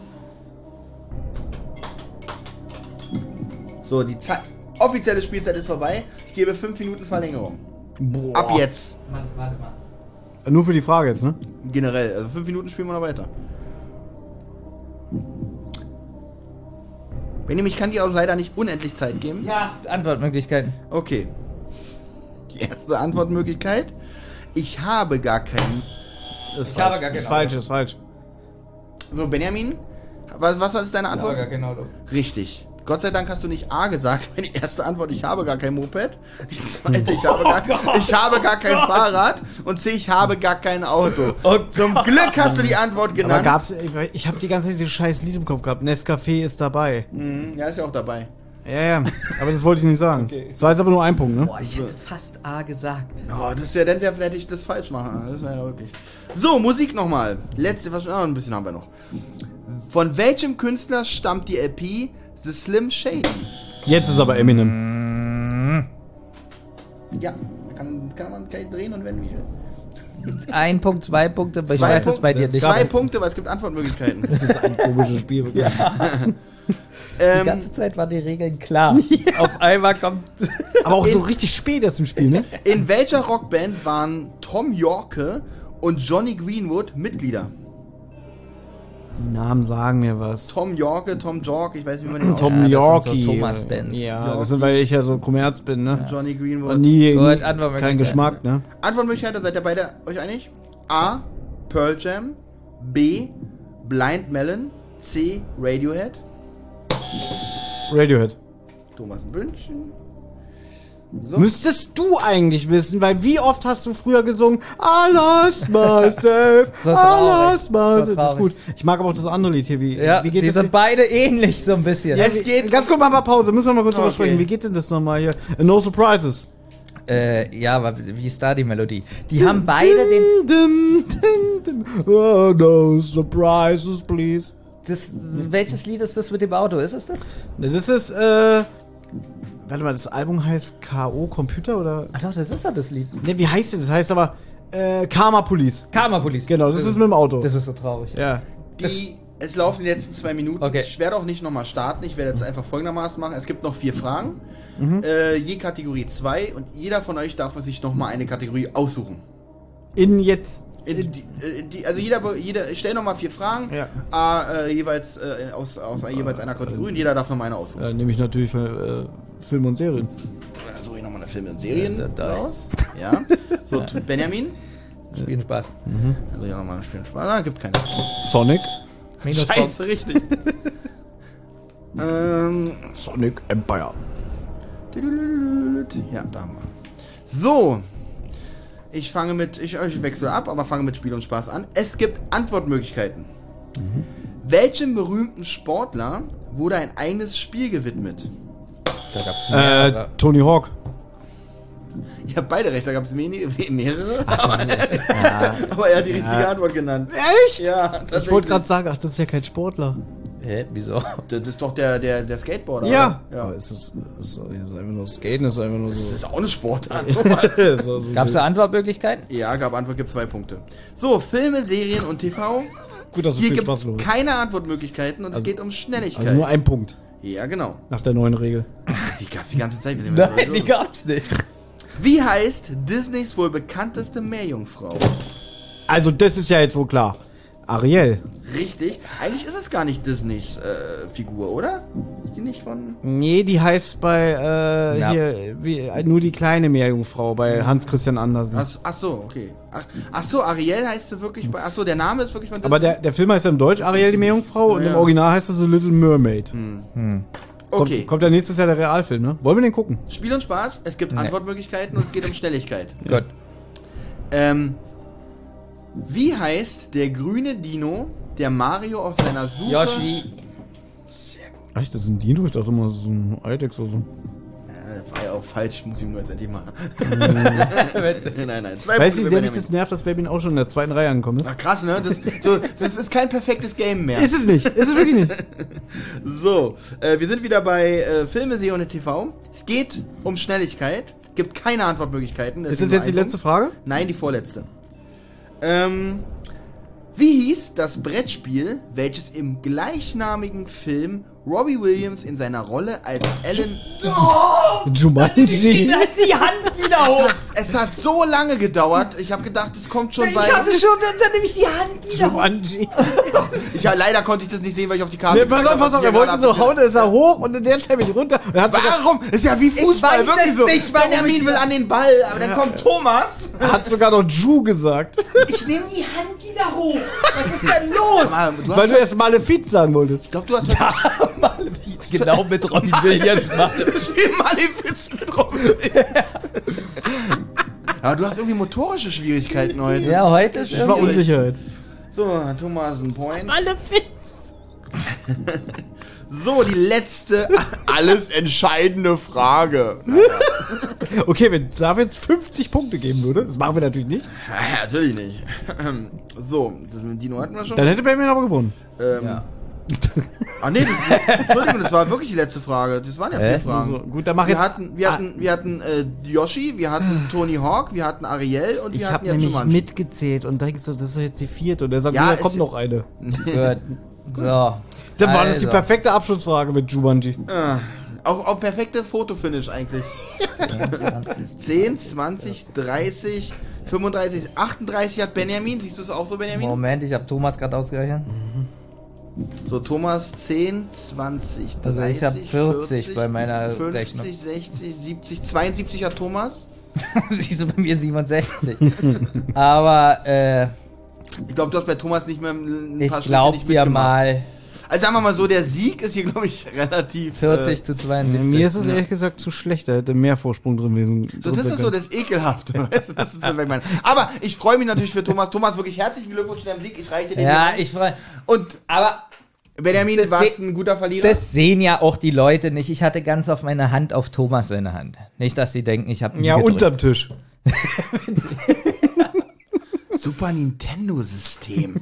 So, die offizielle Spielzeit ist vorbei. Ich gebe 5 Minuten Verlängerung. Boah. Ab jetzt. Mann, warte mal. Nur für die Frage jetzt, ne? Generell. Also 5 Minuten spielen wir noch weiter. Benjamin, ich kann dir auch leider nicht unendlich Zeit geben. Ja, Antwortmöglichkeiten. Okay. Die erste Antwortmöglichkeit. Ich habe gar keinen. Ist habe gar kein Ist falsch, Auto. ist falsch. So, Benjamin, was war das deine Antwort? Ja, genau. Richtig. Gott sei Dank hast du nicht A gesagt. Die erste Antwort, ich habe gar kein Moped. Die zweite, ich habe gar kein Fahrrad. Und C, ich habe gar kein Auto. Zum Glück hast du die Antwort Aber genannt. gab's... Ich habe die ganze Zeit dieses scheiß Lied im Kopf gehabt. Nescafé ist dabei. Ja, ist ja auch dabei. Ja. Aber das wollte ich nicht sagen. Okay. Das war jetzt aber nur ein Punkt, ne? Boah, ich hätte fast A gesagt. Oh, hätte ich das falsch machen. Das wäre ja wirklich. So, Musik nochmal. Ein bisschen haben wir noch. Von welchem Künstler stammt die LP The Slim Shady? Jetzt ist aber Eminem. Ja, kann man gleich drehen und wenden, wie will. 1 Punkt, 2 Punkte, aber ich Zwei weiß es bei dir Punkte. nicht. 2 Punkte, weil es gibt Antwortmöglichkeiten. Das ist ein komisches Spiel. Wirklich. Die ganze Zeit waren die Regeln klar. Auf einmal kommt... Aber auch so richtig spät erst im Spiel, ne? In welcher Rockband waren Tom Yorke und Johnny Greenwood Mitglieder? Die Namen sagen mir was. Tom Yorke, Tom York, ich weiß nicht, wie man den Tom das sind Yorkie. so Thomas-Bands. Ja, das sind, weil ich ja so Kommerz bin, ne? Johnny Greenwood. Und nie Gut, kein Antwortmöglichkeiten. Geschmack, ne? Antwortmöglichkeiten, seid ihr beide euch einig? A. Pearl Jam. B. Blind Melon. C. Radiohead. Radiohead. Thomas Bündchen. So. Müsstest du eigentlich wissen, weil wie oft hast du früher gesungen I lost myself, So I traurig. lost myself. So Das ist traurig. gut. Ich mag aber auch das andere Lied hier. Wie geht die das? sind beide ähnlich so ein bisschen. Es geht Ganz kurz mal Pause, müssen wir mal kurz drüber Okay. sprechen. Wie geht denn das nochmal hier? No Surprises. Ja, aber wie ist da die Melodie? Die haben beide den... den... Oh, no surprises, please. Welches Lied ist das mit dem Auto? Ist es das? Das ist, warte mal, das Album heißt K.O. Computer oder? Ach doch, das ist doch das Lied. Ne, wie heißt das? Das heißt aber, Karma Police. Karma Police. Genau, das ist mit dem Auto. Das ist so traurig. Ja. Es laufen die letzten 2 Minuten. Okay. Ich werde auch nicht nochmal starten. Ich werde jetzt einfach folgendermaßen machen. Es gibt noch 4 Fragen. Je Kategorie 2. Und jeder von euch darf sich nochmal eine Kategorie aussuchen. Also ich stelle nochmal 4 Fragen. Ja. Jeweils aus jeweils einer Kategorie. Und jeder darf nochmal eine aussuchen. Nehme ich natürlich Filme und Serien. Dann suche ich nochmal eine Filme und Serien Ja, da. raus. Ja. So, Benjamin. Spielen Spaß. Also ja nochmal ein Spiel Spaß. Ah, gibt keine. Sonic. Minus Scheiße, richtig. Sonic Empire. Ja, da haben wir. So. Ich wechsle ab, aber fange mit Spiel und Spaß an. Es gibt Antwortmöglichkeiten. Welchem berühmten Sportler wurde ein eigenes Spiel gewidmet? Da gab's mehrere. Tony Hawk. Ich habe beide recht, da gab es mehrere. Aber er hat die richtige Antwort genannt. Echt? Ja, Ich wollte gerade sagen, ach, das ist ja kein Sportler. Hä? Wieso? Das ist doch der Skateboarder. Ja. Oder? Aber es ist einfach nur Skaten, ist einfach nur Das so. ist auch eine Sportart. so Gab's da Antwortmöglichkeiten? Ja, gab Antwort, gibt 2 Punkte. So, Filme, Serien und TV. Gut, dass es Hier viel gibt Spaß los. keine Antwortmöglichkeiten und es geht um Schnelligkeit. Also nur ein Punkt. Ja, genau. Nach der neuen Regel. Die gab's die ganze Zeit. Nein, die gab's nicht. Wie heißt Disneys wohl bekannteste Meerjungfrau? Also das ist ja jetzt wohl klar. Ariel. Richtig. Eigentlich ist es gar nicht Disneys Figur, oder? Ist die nicht von... Nee, die heißt bei nur die kleine Meerjungfrau bei Hans Christian Andersen. Ach so, okay. Ach so, Ariel heißt sie wirklich bei... Ach so, der Name ist wirklich von Disney? Aber der Film heißt ja im Deutsch Ariel die Meerjungfrau und Ja. im Original heißt es The Little Mermaid. Okay. Kommt ja nächstes Jahr der Realfilm, ne? Wollen wir den gucken? Spiel und Spaß. Es gibt Antwortmöglichkeiten und es geht um Schnelligkeit. Gut. Wie heißt der grüne Dino der Mario auf seiner Suche... Yoshi. Echt, das ist ein Dino? Ich dachte immer, das ist ein Eidechs oder so. War ja auch falsch, muss ich nur jetzt endlich machen. Nein. Weißt du, wie sehr mich das nervt, dass Baby auch schon in der zweiten Reihe angekommen ist? Ach, krass, ne? Das ist kein perfektes Game mehr. Ist es nicht. Ist es wirklich nicht. So, wir sind wieder bei Filme, Serie und TV. Es geht um Schnelligkeit. Gibt keine Antwortmöglichkeiten. Ist das jetzt die letzte Frage? Nein, die vorletzte. Wie hieß das Brettspiel, welches im gleichnamigen Film Robbie Williams in seiner Rolle als Alan... Jumanji. Die Hand wieder hoch. Es hat so lange gedauert. Ich habe gedacht, es kommt schon Ich hatte schon, dann nehme ich die Hand wieder hoch. Jumanji. Leider konnte ich das nicht sehen, weil ich auf die Karte... Nee, pass auf, er wollte so hauen, ist er hoch und in der Zeit bin ich runter. Und er hat Warum? Ist ja wie Fußball, weiß wirklich es so. nicht, warum Benjamin ich- will an den Ball, aber dann kommt Thomas. hat sogar noch Ju gesagt. Ich nehme die Hand wieder hoch. Was ist denn los? Du Weil du erst Malefiz sagen wolltest. ich glaube, du hast Genau mit Robin Williams machen. Malefiz mit Robin Williams. Aber du hast irgendwie motorische Schwierigkeiten heute. Ja, heute ist Das war irgendwie... Unsicherheit. So, Thomas, ein Point. Malefiz. So, die letzte, alles entscheidende Frage. Okay, wenn es da jetzt 50 Punkte geben würde, das machen wir natürlich nicht, Ja, natürlich nicht. So, das mit dem Dino hatten wir schon. dann hätte Baby aber gewonnen. Ja. Ah nee, Entschuldigung, das war wirklich die letzte Frage. Das waren ja 4 Fragen. Also, gut, dann mach Wir jetzt. hatten Yoshi, wir hatten Tony Hawk, wir hatten Ariel und Ich wir habe hatten jetzt nämlich Jumanji. mitgezählt und denkst du, das ist jetzt die 4. Und er sagt, Ja, da es- kommt noch eine. Gut. So. Dann war das die Also. perfekte Abschlussfrage mit Jumanji. Auch perfekte Fotofinish eigentlich. 10, 20, 30, 35, 38 hat Benjamin. Siehst du es auch so, Benjamin? Moment, ich habe Thomas gerade ausgerechnet. So, Thomas 10, 20, 30, Also ich hab 40 bei meiner 50, Rechnung. 60, 70, 72 hat Thomas. Siehst du bei mir 67. Aber Ich glaube, du hast bei Thomas nicht mehr ein ich paar Stücke glaube nicht dir mitgemacht. mal Also sagen wir mal so, der Sieg ist hier, glaube ich, relativ... 40 zu 72. Mir ist es ehrlich gesagt zu schlecht, da hätte mehr Vorsprung drin gewesen. So, das ist so das Ekelhafte, weißt du? Das ist so, was ich meine. Aber ich freue mich natürlich für Thomas. Thomas, wirklich herzlichen Glückwunsch zu deinem Sieg. Ich reiche dir den Ja, hier an. ich freue. Und Aber Benjamin, Das warst se- ein guter Verlierer? das sehen ja auch die Leute nicht. Ich hatte ganz auf meine Hand auf Thomas seine Hand. Nicht, dass sie denken, ich habe Ja, unterm Tisch. Super Nintendo-System.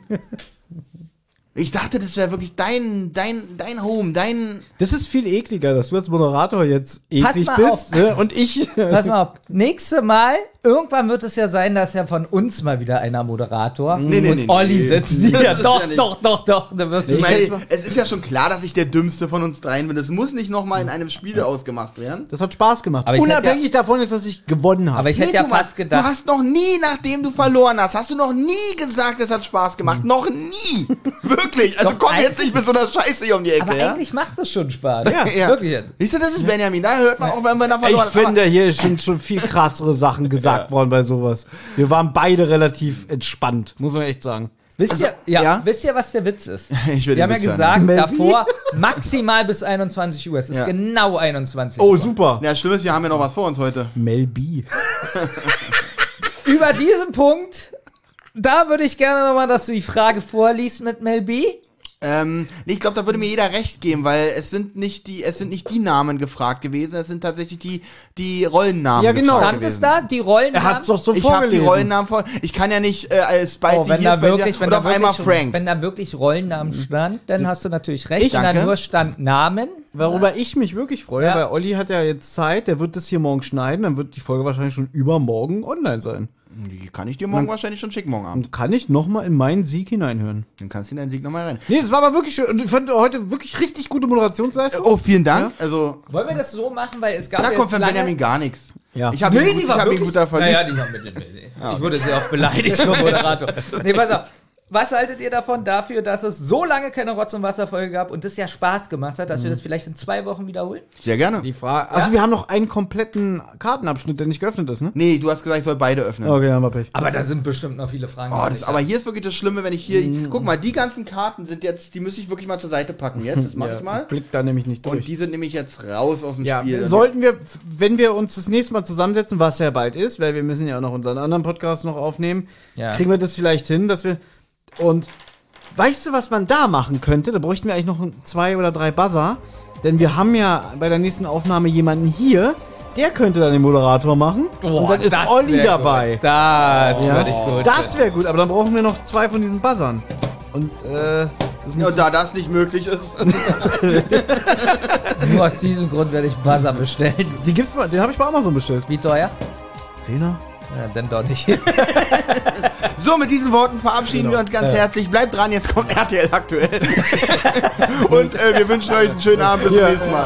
Ich dachte, das wäre wirklich dein Home, Das ist viel ekliger, dass du als Moderator jetzt eklig mal bist auf. ne? Und ich. Pass mal auf. Nächste Mal, irgendwann wird es ja sein, dass ja von uns mal wieder einer Moderator und Olli sitzt hier. Das ist Doch, ja nicht- doch. Da wirst du Ich schätze meine, es ist ja schon klar, dass ich der Dümmste von uns dreien bin. Das muss nicht nochmal in einem Spiel ausgemacht werden. Das hat Spaß gemacht. Aber ich hätte Unabhängig davon ist, dass ich gewonnen habe. Aber ich hätte ja Thomas, fast gedacht. du hast noch nie, nachdem du verloren hast du noch nie gesagt, es hat Spaß gemacht. Noch nie. Wirklich. Also Doch, komm jetzt eigentlich- nicht mit so einer Scheiße hier um die Ecke, aber ja? eigentlich macht es schon Spaß. Ja. Wirklich jetzt. Siehst du, das ist Benjamin. Da hört man auch, wenn man da Ich verloren hat. finde, hier ist schon viel krassere Sachen gesagt worden bei sowas. Wir waren beide relativ entspannt, muss man echt sagen. Wisst ihr, ja? wisst ihr, was der Witz ist? Ich will Wir den haben ja Witz hören. gesagt, Maybe. davor maximal bis 21 Uhr. Es ist Ja. genau 21 Oh, Uhr. super. Ja, schlimm ist, wir haben ja noch was vor uns heute. Mel B. Über diesen Punkt, da würde ich gerne nochmal, dass du die Frage vorliest mit Mel B. Nee, ich glaube, da würde mir jeder recht geben, weil es sind nicht die Namen gefragt gewesen, es sind tatsächlich die Rollennamen Ja, genau. gefragt Stand es gewesen. da? Die Rollen Er hat's doch so Ich habe die vorgelesen. Rollennamen vor. Ich kann ja nicht als Spicy Oh, wenn hier da Spicy wirklich, wenn oder da auf einmal wirklich, Frank. wenn da wirklich Rollennamen stand, dann hast du natürlich recht. Wenn da danke. nur stand Namen. Worüber ich mich wirklich freue, Ja. weil Olli hat ja jetzt Zeit, der wird das hier morgen schneiden, dann wird die Folge wahrscheinlich schon übermorgen online sein. Die kann ich dir morgen wahrscheinlich schon schicken, morgen Abend. Und kann ich nochmal in meinen Sieg hineinhören. Dann kannst du in deinen Sieg nochmal rein. Nee, das war aber wirklich schön. Und ich fand heute wirklich richtig gute Moderationsleistung. Oh, vielen Dank. Also, Wollen wir das so machen, weil es gab da ja kommt jetzt von lange... Benjamin gar nichts. Ja. Ich habe ihn, hab ihn guter Verlierer. Naja, die haben mit dem... Ich wurde sehr oft beleidigt vom Moderator. Nee, pass auf. Was haltet ihr davon dafür, dass es so lange keine Rotz- und Wasser-Folge gab und das ja Spaß gemacht hat, dass wir das vielleicht in 2 Wochen wiederholen? Sehr gerne. Die Frage. Also wir haben noch einen kompletten Kartenabschnitt, der nicht geöffnet ist, ne? Nee, du hast gesagt, ich soll beide öffnen. Okay, haben wir Pech. Aber da sind bestimmt noch viele Fragen. Oh, aber hier ist wirklich das Schlimme, wenn ich hier. Guck mal, die ganzen Karten sind jetzt, die muss ich wirklich mal zur Seite packen. Jetzt, das mache ich mal. Blick da nämlich nicht Und durch. die sind nämlich jetzt raus aus dem Ja, Spiel. sollten wir, wenn wir uns das nächste Mal zusammensetzen, was ja bald ist, weil wir müssen ja auch noch unseren anderen Podcast noch aufnehmen, Ja. kriegen wir das vielleicht hin, dass wir und Weißt du, was man da machen könnte? Da bräuchten wir eigentlich noch 2 oder 3 Buzzer. Denn wir haben ja bei der nächsten Aufnahme jemanden hier, der könnte dann den Moderator machen. Und dann ist das Olli wär dabei. Gut. Das Ja? würde ich gut. Das wäre gut, aber dann brauchen wir noch 2 von diesen Buzzern. Und das Ja, und da das nicht möglich ist. Nur aus diesem Grund werde ich Buzzer bestellen. den habe ich bei Amazon bestellt. Wie teuer? 10er? Ja, dann doch nicht. So, mit diesen Worten verabschieden wir uns ganz herzlich. Bleibt dran, jetzt kommt RTL aktuell. Und wir wünschen euch einen schönen Abend. Bis zum nächsten Mal.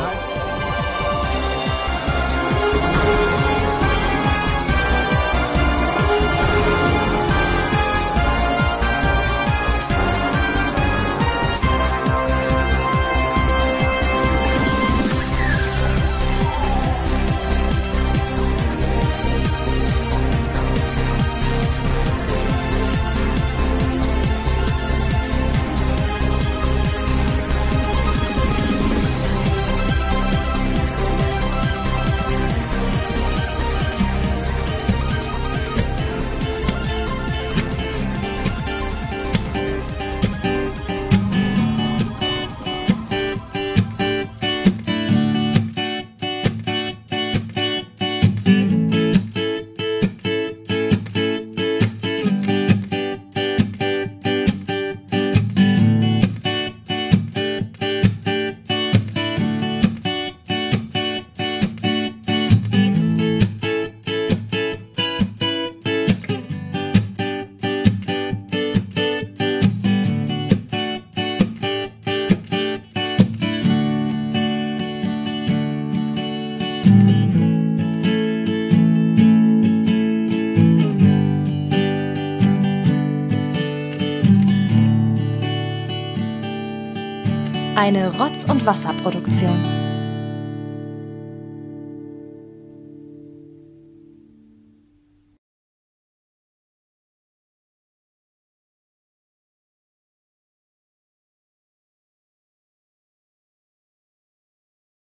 Eine Rotz- und Wasserproduktion.